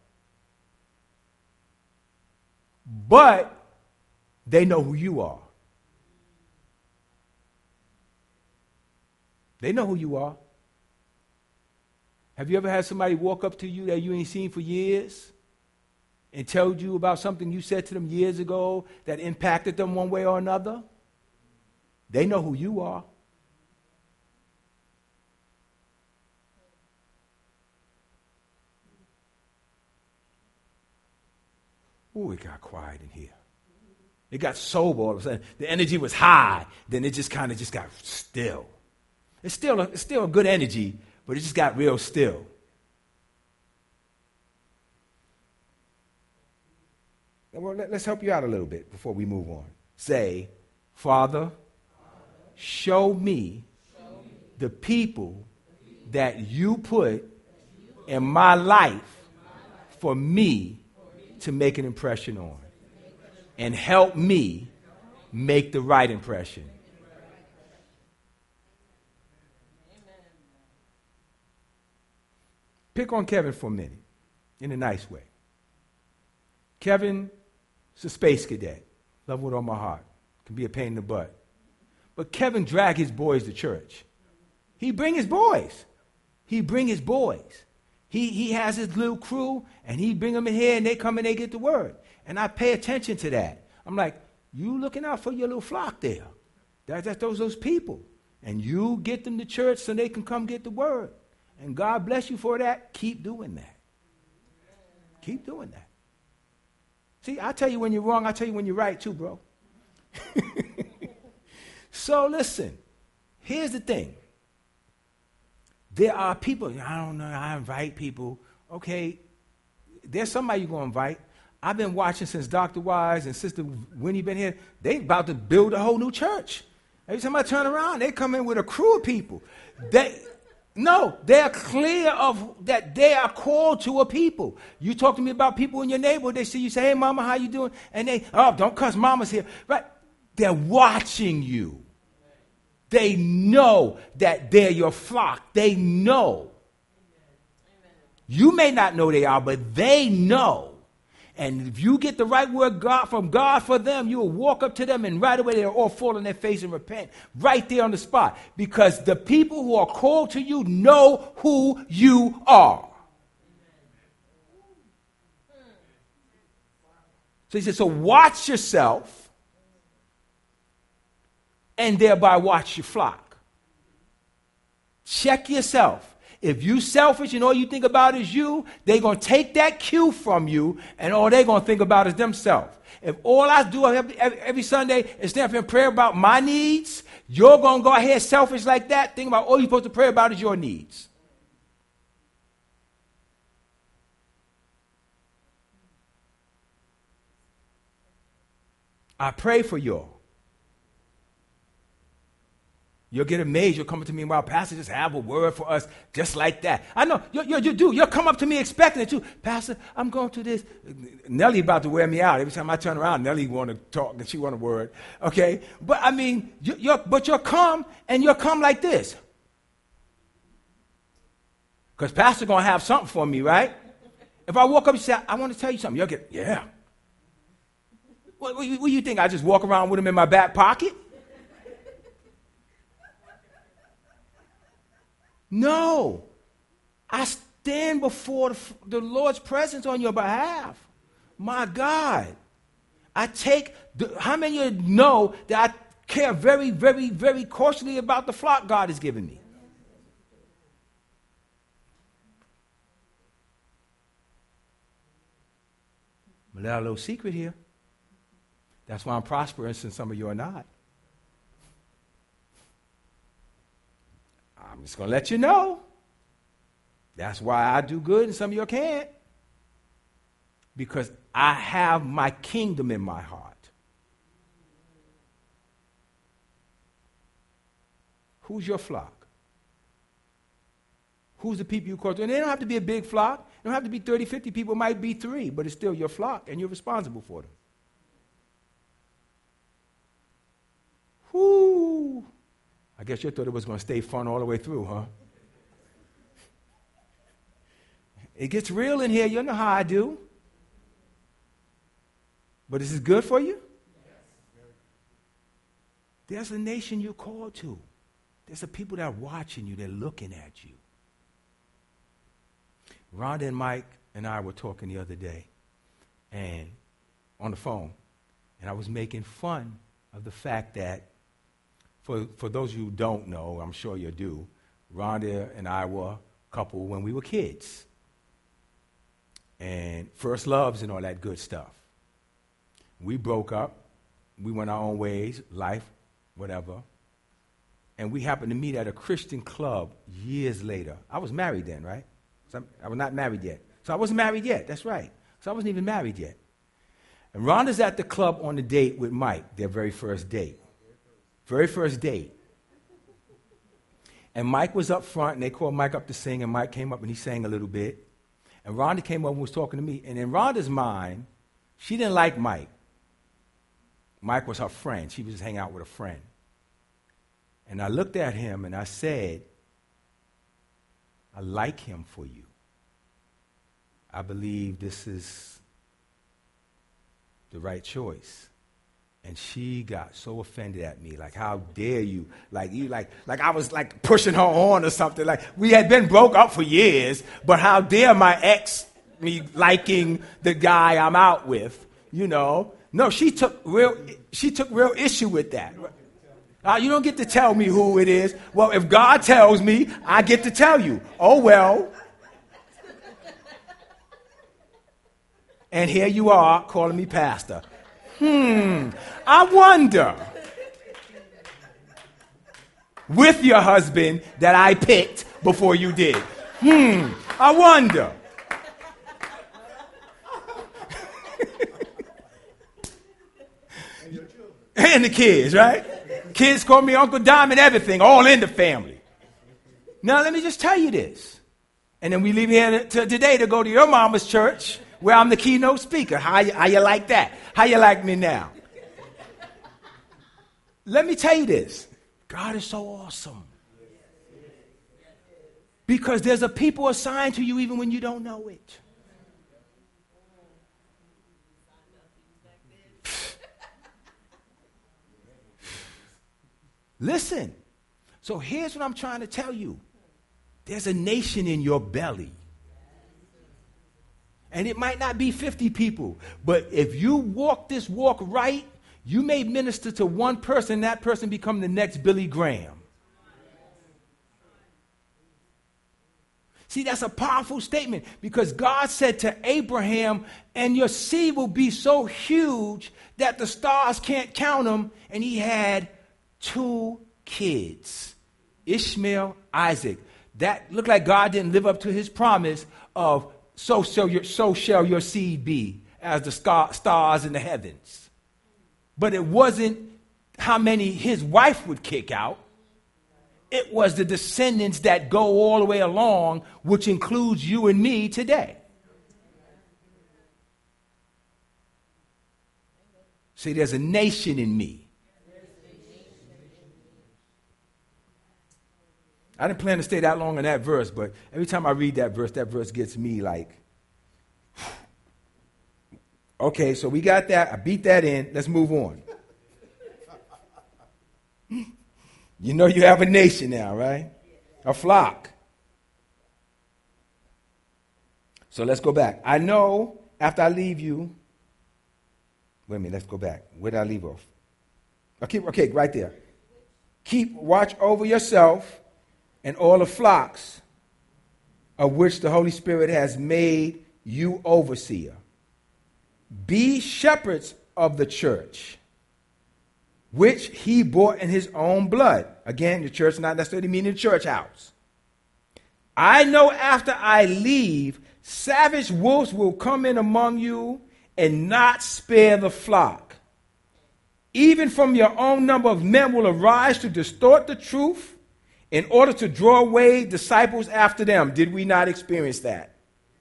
But they know who you are. They know who you are. Have you ever had somebody walk up to you that you ain't seen for years and told you about something you said to them years ago that impacted them one way or another? They know who you are. Ooh, it got quiet in here. It got sober all of a sudden. The energy was high. Then it just kind of just got still. It's still, a, it's still a good energy, but it just got real still. Well, let, let's help you out a little bit before we move on. Say, Father, show me the people that you put in my life for me to make an impression on. And help me make the right impression. Pick on Kevin for a minute, in a nice way. Kevin is a space cadet. Love with all my heart. Can be a pain in the butt. But Kevin drag his boys to church. He bring his boys. He bring his boys. He, he has his little crew, and he bring them in here, and they come and they get the word. And I pay attention to that. I'm like, you looking out for your little flock there. That, that's those, those people. And you get them to church so they can come get the word. And God bless you for that. Keep doing that. Keep doing that. See, I tell you when you're wrong, I tell you when you're right too, bro. So listen, here's the thing. There are people, I don't know, I invite people. Okay, there's somebody you're going to invite. I've been watching since Doctor Wise and Sister Winnie been here. They about to build a whole new church. Every time I turn around, they come in with a crew of people. They, no, they're clear of that they are called to a people. You talk to me about people in your neighborhood, they see you say, hey, mama, how you doing? And they, oh, don't cuss, mama's here. Right? They're watching you. They know that they're your flock. They know. You may not know they are, but they know. And if you get the right word God from God for them, you will walk up to them and right away they'll all fall on their face and repent right there on the spot. Because the people who are called to you know who you are. So he said, so watch yourself and thereby watch your flock. Check yourself. If you selfish and all you think about is you, they're going to take that cue from you and all they're going to think about is themselves. If all I do every, every, every Sunday is stand up and pray about my needs, you're going to go ahead selfish like that, think about all you're supposed to pray about is your needs. I pray for y'all. You'll get amazed. You'll come up to me and, well, Pastor, just have a word for us just like that. I know. You, you, you do. You'll come up to me expecting it too. Pastor, I'm going through this. Nellie about to wear me out. Every time I turn around, Nellie want to talk and she want a word. Okay? But, I mean, you, you're, but you'll come and you'll come like this. Because Pastor going to have something for me, right? If I walk up and say, I want to tell you something, you'll get, yeah. What, what, what do you think? I just walk around with him in my back pocket? No, I stand before the, the Lord's presence on your behalf. My God, I take, the, how many of you know that I care very, very, very cautiously about the flock God has given me? I'm going to let out a little secret here. That's why I'm prosperous and some of you are not. I'm just going to let you know. That's why I do good and some of you can't. Because I have my kingdom in my heart. Who's your flock? Who's the people you call to? And they don't have to be a big flock. They don't have to be thirty, fifty people. It might be three, but it's still your flock and you're responsible for them. Whoo! I guess you thought it was going to stay fun all the way through, huh? It gets real in here. You know how I do. But is this good for you? There's a nation you're called to. There's a people that are watching you. They're looking at you. Rhonda and Mike and I were talking the other day and on the phone. And I was making fun of the fact that For, for those of you who don't know, I'm sure you do, Rhonda and I were a couple when we were kids. And first loves and all that good stuff. We broke up. We went our own ways, life, whatever. And we happened to meet at a Christian club years later. I was married then, right? So I was not married yet. So I wasn't married yet, that's right. So I wasn't even married yet. And Rhonda's at the club on a date with Mike, their very first date. Very first date. And Mike was up front, and they called Mike up to sing, and Mike came up and he sang a little bit. And Rhonda came up and was talking to me. And in Rhonda's mind, she didn't like Mike. Mike was her friend. She was just hanging out with a friend. And I looked at him and I said, I like him for you. I believe this is the right choice. And she got so offended at me, like, how dare you? Like, you, like, like I was like pushing her on or something. Like, we had been broke up for years, but how dare my ex me liking the guy I'm out with, you know? No, she took real, she took real issue with that. Uh, you don't get to tell me who it is. Well, if God tells me, I get to tell you. Oh, well. And here you are calling me pastor. Hmm, I wonder, with your husband that I picked before you did. Hmm, I wonder. And the kids, right? Kids call me Uncle Dom and everything, all in the family. Now, let me just tell you this. And then we leave here to today to go to your mama's church, where I'm the keynote speaker. How you, how you like that? How you like me now? Let me tell you this. God is so awesome. Because there's a people assigned to you even when you don't know it. Listen. So here's what I'm trying to tell you. There's a nation in your belly. And it might not be fifty people, but if you walk this walk right, you may minister to one person, and that person become the next Billy Graham. See, that's a powerful statement because God said to Abraham, and your seed will be so huge that the stars can't count them, and he had two kids, Ishmael, Isaac. That looked like God didn't live up to his promise of So shall, your, so shall your seed be as the star, stars in the heavens. But it wasn't how many his wife would kick out. It was the descendants that go all the way along, which includes you and me today. See, there's a nation in me. I didn't plan to stay that long in that verse, but every time I read that verse, that verse gets me like, okay, so we got that. I beat that in. Let's move on. You know you have a nation now, right? A flock. So let's go back. I know after I leave you, wait a minute, let's go back. Where did I leave off? Okay, okay, right there. Keep watch over yourself and all the flocks of which the Holy Spirit has made you overseer. Be shepherds of the church, which he bought in his own blood. Again, the church not necessarily meaning the church house. I know after I leave, savage wolves will come in among you and not spare the flock. Even from your own number of men will arise to distort the truth in order to draw away disciples after them. Did we not experience that?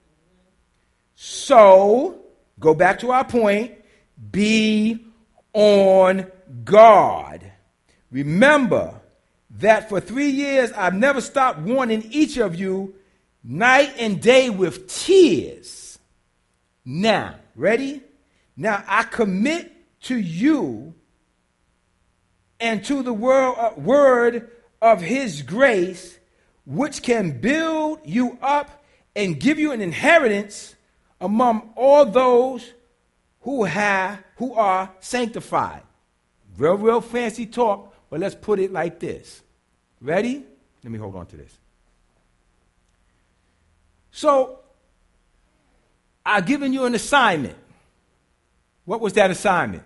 So, go back to our point. Be on guard. Remember that for three years I've never stopped warning each of you night and day with tears. Now, ready? Now I commit to you and to the world, uh, word of his grace, which can build you up and give you an inheritance among all those who have who are sanctified. Real, real fancy talk, but let's put it like this. Ready? Let me hold on to this. So, I've given you an assignment. What was that assignment?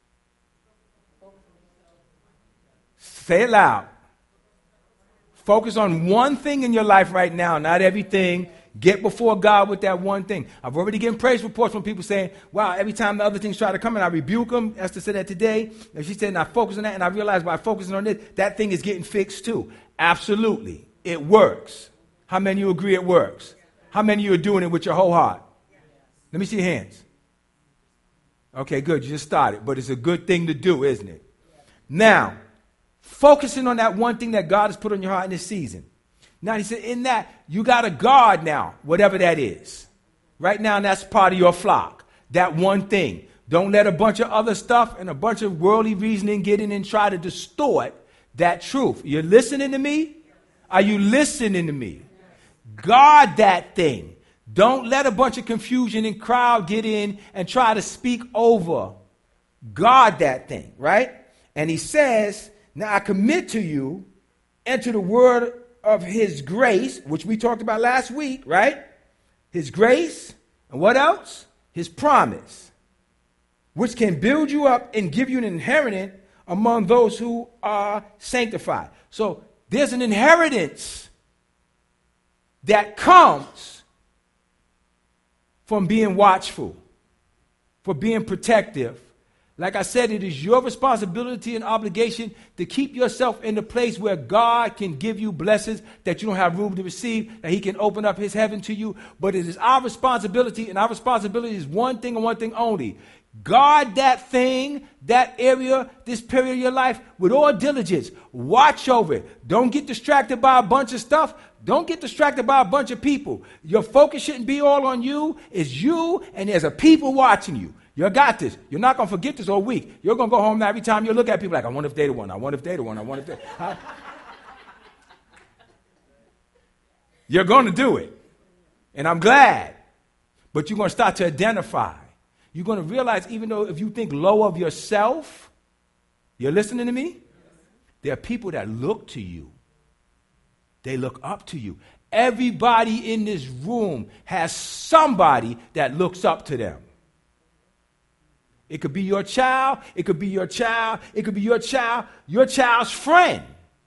Say it loud. Focus on one thing in your life right now, not everything. Get before God with that one thing. I've already given praise reports from people saying, wow, every time the other things try to come in, I rebuke them. Esther said that today. And she said, and I focus on that, and I realized by focusing on this, that thing is getting fixed too. Absolutely. It works. How many of you agree it works? How many of you are doing it with your whole heart? Let me see your hands. Okay, good. You just started. But it's a good thing to do, isn't it? Now, focusing on that one thing that God has put on your heart in this season. Now, he said, in that, you got to guard now, whatever that is. Right now, that's part of your flock. That one thing. Don't let a bunch of other stuff and a bunch of worldly reasoning get in and try to distort that truth. You're listening to me? Are you listening to me? Guard that thing. Don't let a bunch of confusion and crowd get in and try to speak over. Guard that thing, right? And he says, now I commit to you and to the word of his grace, which we talked about last week, right? His grace, and what else? His promise, which can build you up and give you an inheritance among those who are sanctified. So there's an inheritance that comes from being watchful, for being protective. Like I said, it is your responsibility and obligation to keep yourself in the place where God can give you blessings that you don't have room to receive, that he can open up his heaven to you. But it is our responsibility, and our responsibility is one thing and one thing only. Guard that thing, that area, this period of your life with all diligence. Watch over it. Don't get distracted by a bunch of stuff. Don't get distracted by a bunch of people. Your focus shouldn't be all on you. It's you, and there's a people watching you. You got this. You're not going to forget this all week. You're going to go home now every time you look at people like, I wonder if they're the one. I wonder if they're the one. I wonder if they're... Huh? You're going to do it. And I'm glad. But you're going to start to identify. You're going to realize, even though if you think low of yourself, you're listening to me? There are people that look to you. They look up to you. Everybody in this room has somebody that looks up to them. It could be your child. It could be your child. It could be your child, your child's friend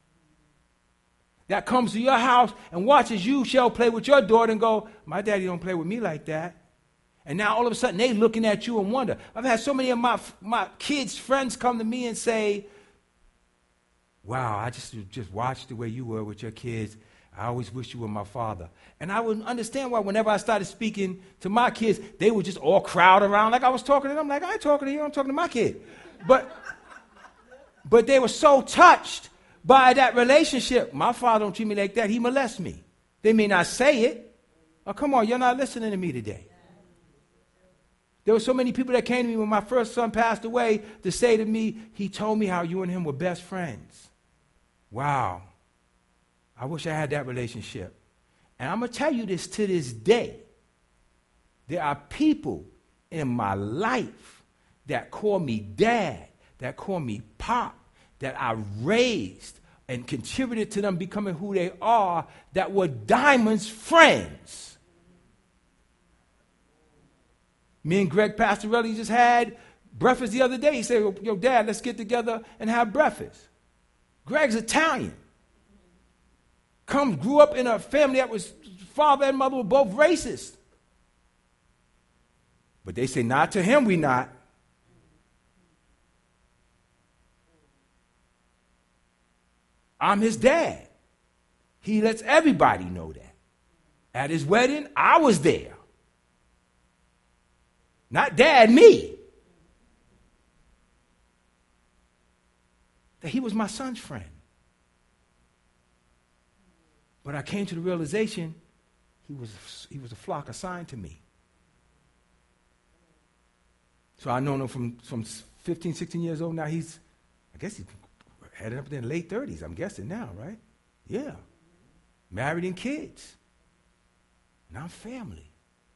that comes to your house and watches you shall play with your daughter and go, my daddy don't play with me like that. And now all of a sudden they looking at you and wonder. I've had so many of my, my kids' friends come to me and say, wow, I just, just watched the way you were with your kids. I always wish you were my father. And I would understand why whenever I started speaking to my kids, they would just all crowd around like I was talking to them. Like, I ain't talking to you, I'm talking to my kid. But, but they were so touched by that relationship. My father don't treat me like that. He molests me. They may not say it. Oh, come on, you're not listening to me today. There were so many people that came to me when my first son passed away to say to me, he told me how you and him were best friends. Wow. I wish I had that relationship. And I'm going to tell you this to this day. There are people in my life that call me dad, that call me pop, that I raised and contributed to them becoming who they are, that were Diamond's friends. Me and Greg Pastorelli just had breakfast the other day. He said, yo, Dad, let's get together and have breakfast. Greg's Italian. Come, grew up in a family that was, father and mother were both racist. But they say, not to him, we not. I'm his dad. He lets everybody know that. At his wedding, I was there. Not dad, me. That he was my son's friend. But I came to the realization he was, he was a flock assigned to me. So I known him from, from fifteen, sixteen years old. Now he's, I guess he's headed up in the late thirties, I'm guessing now, right? Yeah. Married and kids. Now family.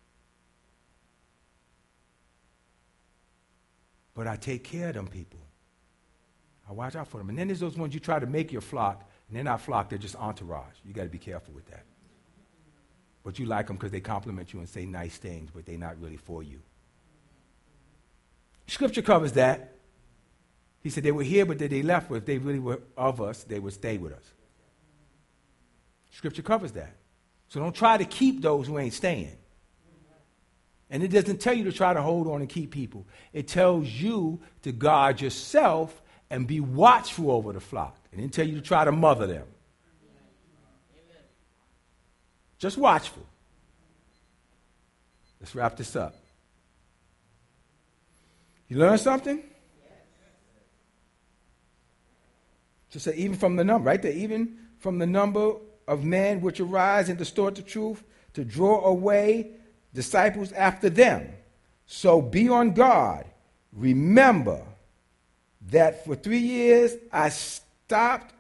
But I take care of them people. I watch out for them. And then there's those ones you try to make your flock. And they're not flock, they're just entourage. You got to be careful with that. But you like them because they compliment you and say nice things, but they're not really for you. Scripture covers that. He said they were here, but they left. But if they really were of us, they would stay with us. Scripture covers that. So don't try to keep those who ain't staying. And it doesn't tell you to try to hold on and keep people. It tells you to guard yourself and be watchful over the flock. It didn't tell you to try to mother them. Amen. Just watchful. Let's wrap this up. You learn something? Just say, even from the number, right there, even from the number of men which arise and distort the truth to draw away disciples after them. So be on guard. Remember that for three years I stopped,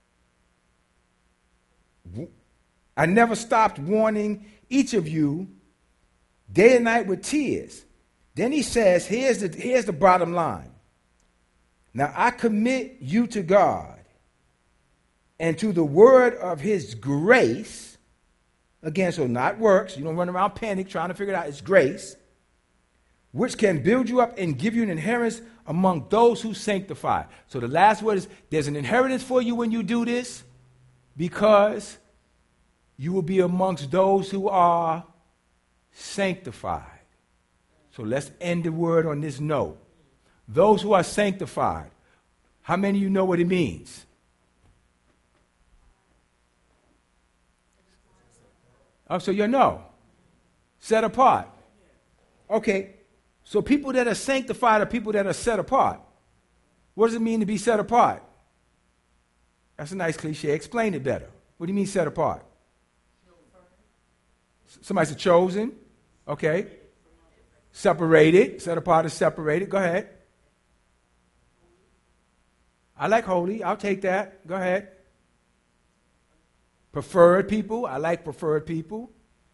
I never stopped warning each of you day and night with tears. Then he says, here's the, here's the bottom line. Now I commit you to God and to the word of his grace. Again, so not works. You don't run around panic trying to figure it out. It's grace, which can build you up and give you an inheritance among those who sanctify. So the last word is, there's an inheritance for you when you do this, because you will be amongst those who are sanctified. So let's end the word on this note. Those who are sanctified. How many of you know what it means? Oh, so you know. Set apart. Okay. So people that are sanctified are people that are set apart. What does it mean to be set apart? That's a nice cliche. Explain it better. What do you mean set apart? Somebody said chosen. Okay. Separated. Set apart is separated. Go ahead. I like holy. I'll take that. Go ahead. Preferred people. I like preferred people.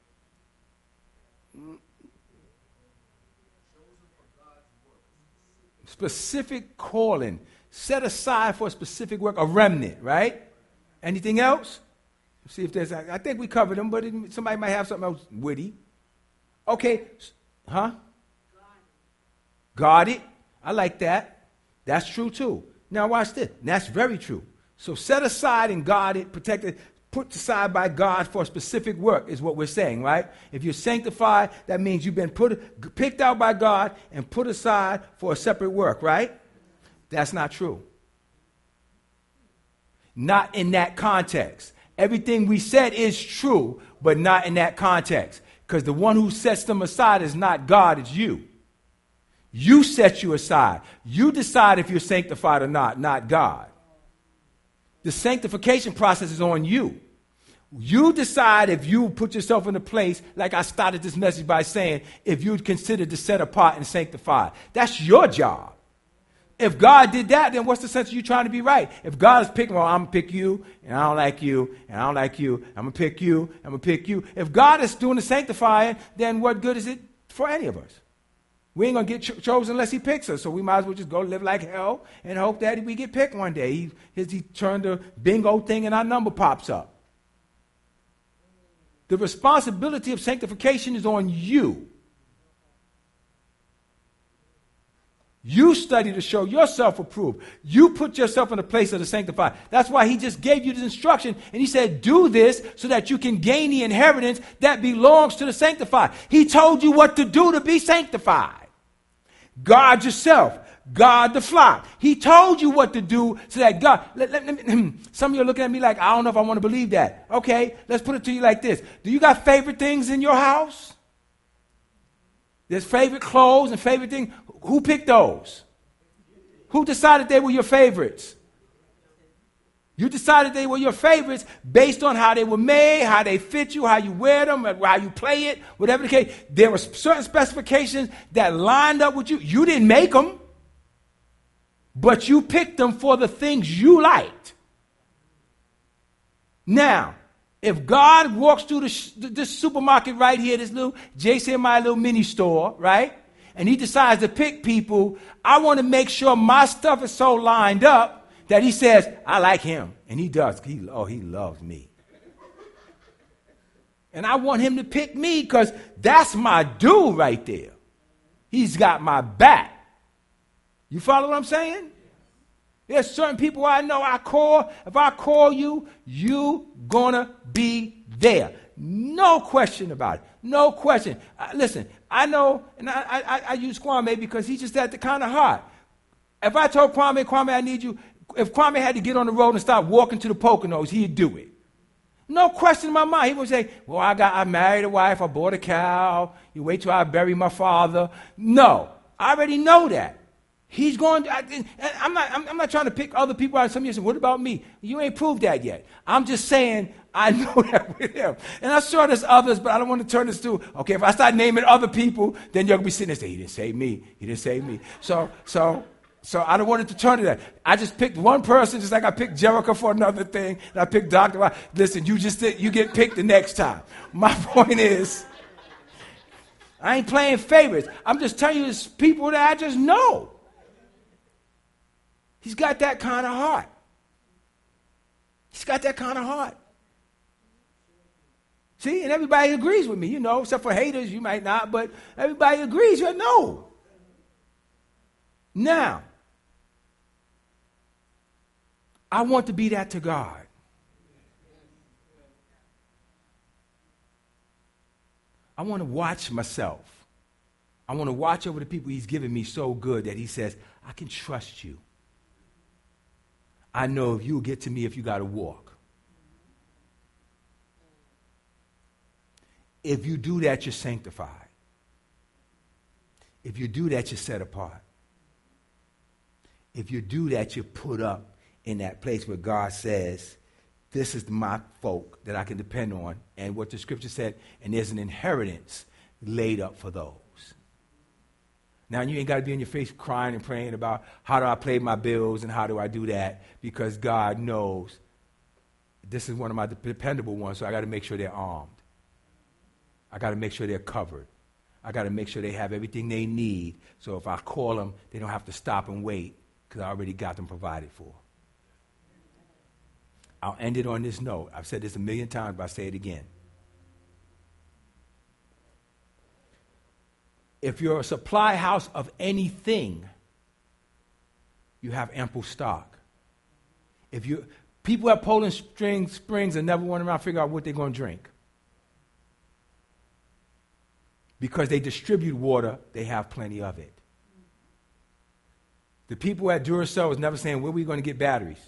Specific calling. Set aside for a specific work. A remnant, right? Anything else? Let's see if there's, I think we covered them, but it, somebody might have something else witty. Okay. Huh? Guarded. I like that. That's true too. Now watch this. That's very true. So set aside and guarded, protected, put aside by God for a specific work is what we're saying, right? If you're sanctified, that means you've been put, picked out by God and put aside for a separate work, right? That's not true. Not in that context. Everything we said is true, but not in that context. Because the one who sets them aside is not God, it's you. You set you aside. You decide if you're sanctified or not, not God. The sanctification process is on you. You decide if you put yourself in a place, like I started this message by saying, if you'd consider to set apart and sanctify. That's your job. If God did that, then what's the sense of you trying to be right? If God is picking, well, I'm going to pick you, and I don't like you, and I don't like you, I'm going to pick you, I'm going to pick you. If God is doing the sanctifying, then what good is it for any of us? We ain't going to get cho- chosen unless he picks us, so we might as well just go live like hell and hope that we get picked one day. He, his, he turned the bingo thing and our number pops up. The responsibility of sanctification is on you. You study to show yourself approved. You put yourself in the place of the sanctified. That's why he just gave you this instruction, and he said, do this so that you can gain the inheritance that belongs to the sanctified. He told you what to do to be sanctified. Guard yourself. Guard the flock. He told you what to do so that God, let, let, let me, some of you are looking at me like, I don't know if I want to believe that. Okay, let's put it to you like this. Do you got favorite things in your house? There's favorite clothes and favorite things. Who picked those? Who decided they were your favorites? You decided they were your favorites based on how they were made, how they fit you, how you wear them, how you play it, whatever the case. There were certain specifications that lined up with you. You didn't make them, but you picked them for the things you liked. Now, if God walks through this, this supermarket right here, this little J C M I little mini store, right? And he decides to pick people, I want to make sure my stuff is so lined up that he says, I like him. And he does. He, oh, he loves me. And I want him to pick me because that's my dude right there. He's got my back. You follow what I'm saying? There's certain people I know I call. If I call you, you gonna be there. No question about it. No question. Uh, listen, I know, and I, I, I use Kwame because he just had the kind of heart. If I told Kwame, Kwame, I need you, if Kwame had to get on the road and start walking to the Poconos, he'd do it. No question in my mind. He would say, well, I got, I married a wife, I bought a cow, you wait till I bury my father. No, I already know that. He's going to, I, I'm not, I'm, I'm not trying to pick other people out. Some of you say, what about me? You ain't proved that yet. I'm just saying, I know that with him. And I'm sure there's others, but I don't want to turn this to, okay, if I start naming other people, then you're going to be sitting there and say, he didn't say me. He didn't say me. So, so, so I don't want it to turn to that. I just picked one person, just like I picked Jericho for another thing, and I picked Doctor Listen, you just did, you get picked the next time. My point is, I ain't playing favorites. I'm just telling you, it's people that I just know. He's got that kind of heart. He's got that kind of heart. See, and everybody agrees with me, you know, except for haters, you might not, but everybody agrees. You know. Now, I want to be that to God. I want to watch myself. I want to watch over the people he's given me so good that he says, I can trust you. I know if you'll get to me if you got to walk. If you do that, you're sanctified. If you do that, you're set apart. If you do that, you're put up in that place where God says, this is my folk that I can depend on. And what the scripture said, and there's an inheritance laid up for those. Now, you ain't got to be on your face crying and praying about how do I pay my bills and how do I do that, because God knows this is one of my dependable ones, so I got to make sure they're armed. I got to make sure they're covered. I got to make sure they have everything they need, so if I call them, they don't have to stop and wait because I already got them provided for. I'll end it on this note. I've said this a million times, but I'll say it again. If you're a supply house of anything, you have ample stock. If you people at Poland Springs, Springs and never went around to figure out what they're going to drink. Because they distribute water, they have plenty of it. The people at Duracell was never saying, where are we going to get batteries?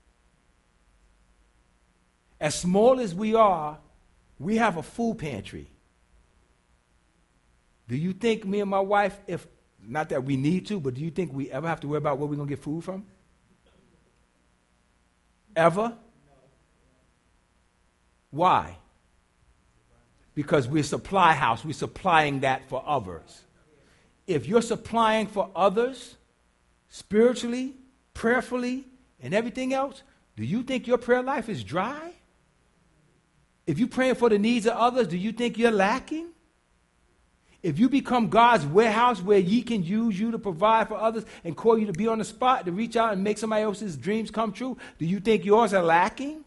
As small as we are, we have a food pantry. Do you think me and my wife, if not that we need to, but do you think we ever have to worry about where we're going to get food from? Ever? Why? Because we're a supply house. We're supplying that for others. If you're supplying for others, spiritually, prayerfully, and everything else, do you think your prayer life is dry? If you're praying for the needs of others, do you think you're lacking? If you become God's warehouse where He can use you to provide for others and call you to be on the spot, to reach out and make somebody else's dreams come true, do you think yours are lacking?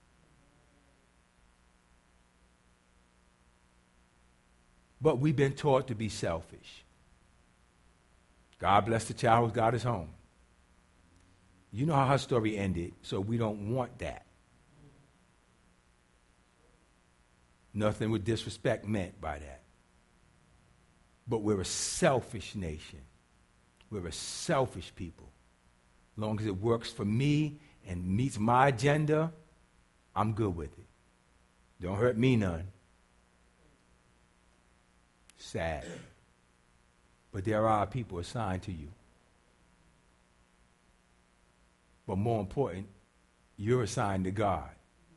But we've been taught to be selfish. God bless the child who's got his home. You know how her story ended, so we don't want that. Nothing with disrespect meant by that. But we're a selfish nation. We're a selfish people. As long as it works for me and meets my agenda, I'm good with it. Don't hurt me none. Sad. But there are people assigned to you. But more important, you're assigned to God.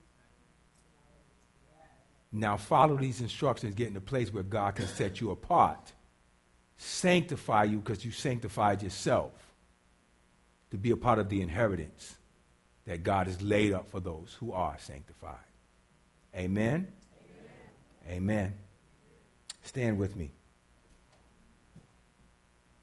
Now follow these instructions, get in a place where God can set you apart. Sanctify you because you sanctified yourself to be a part of the inheritance that God has laid up for those who are sanctified. Amen? Amen. Amen. Stand with me.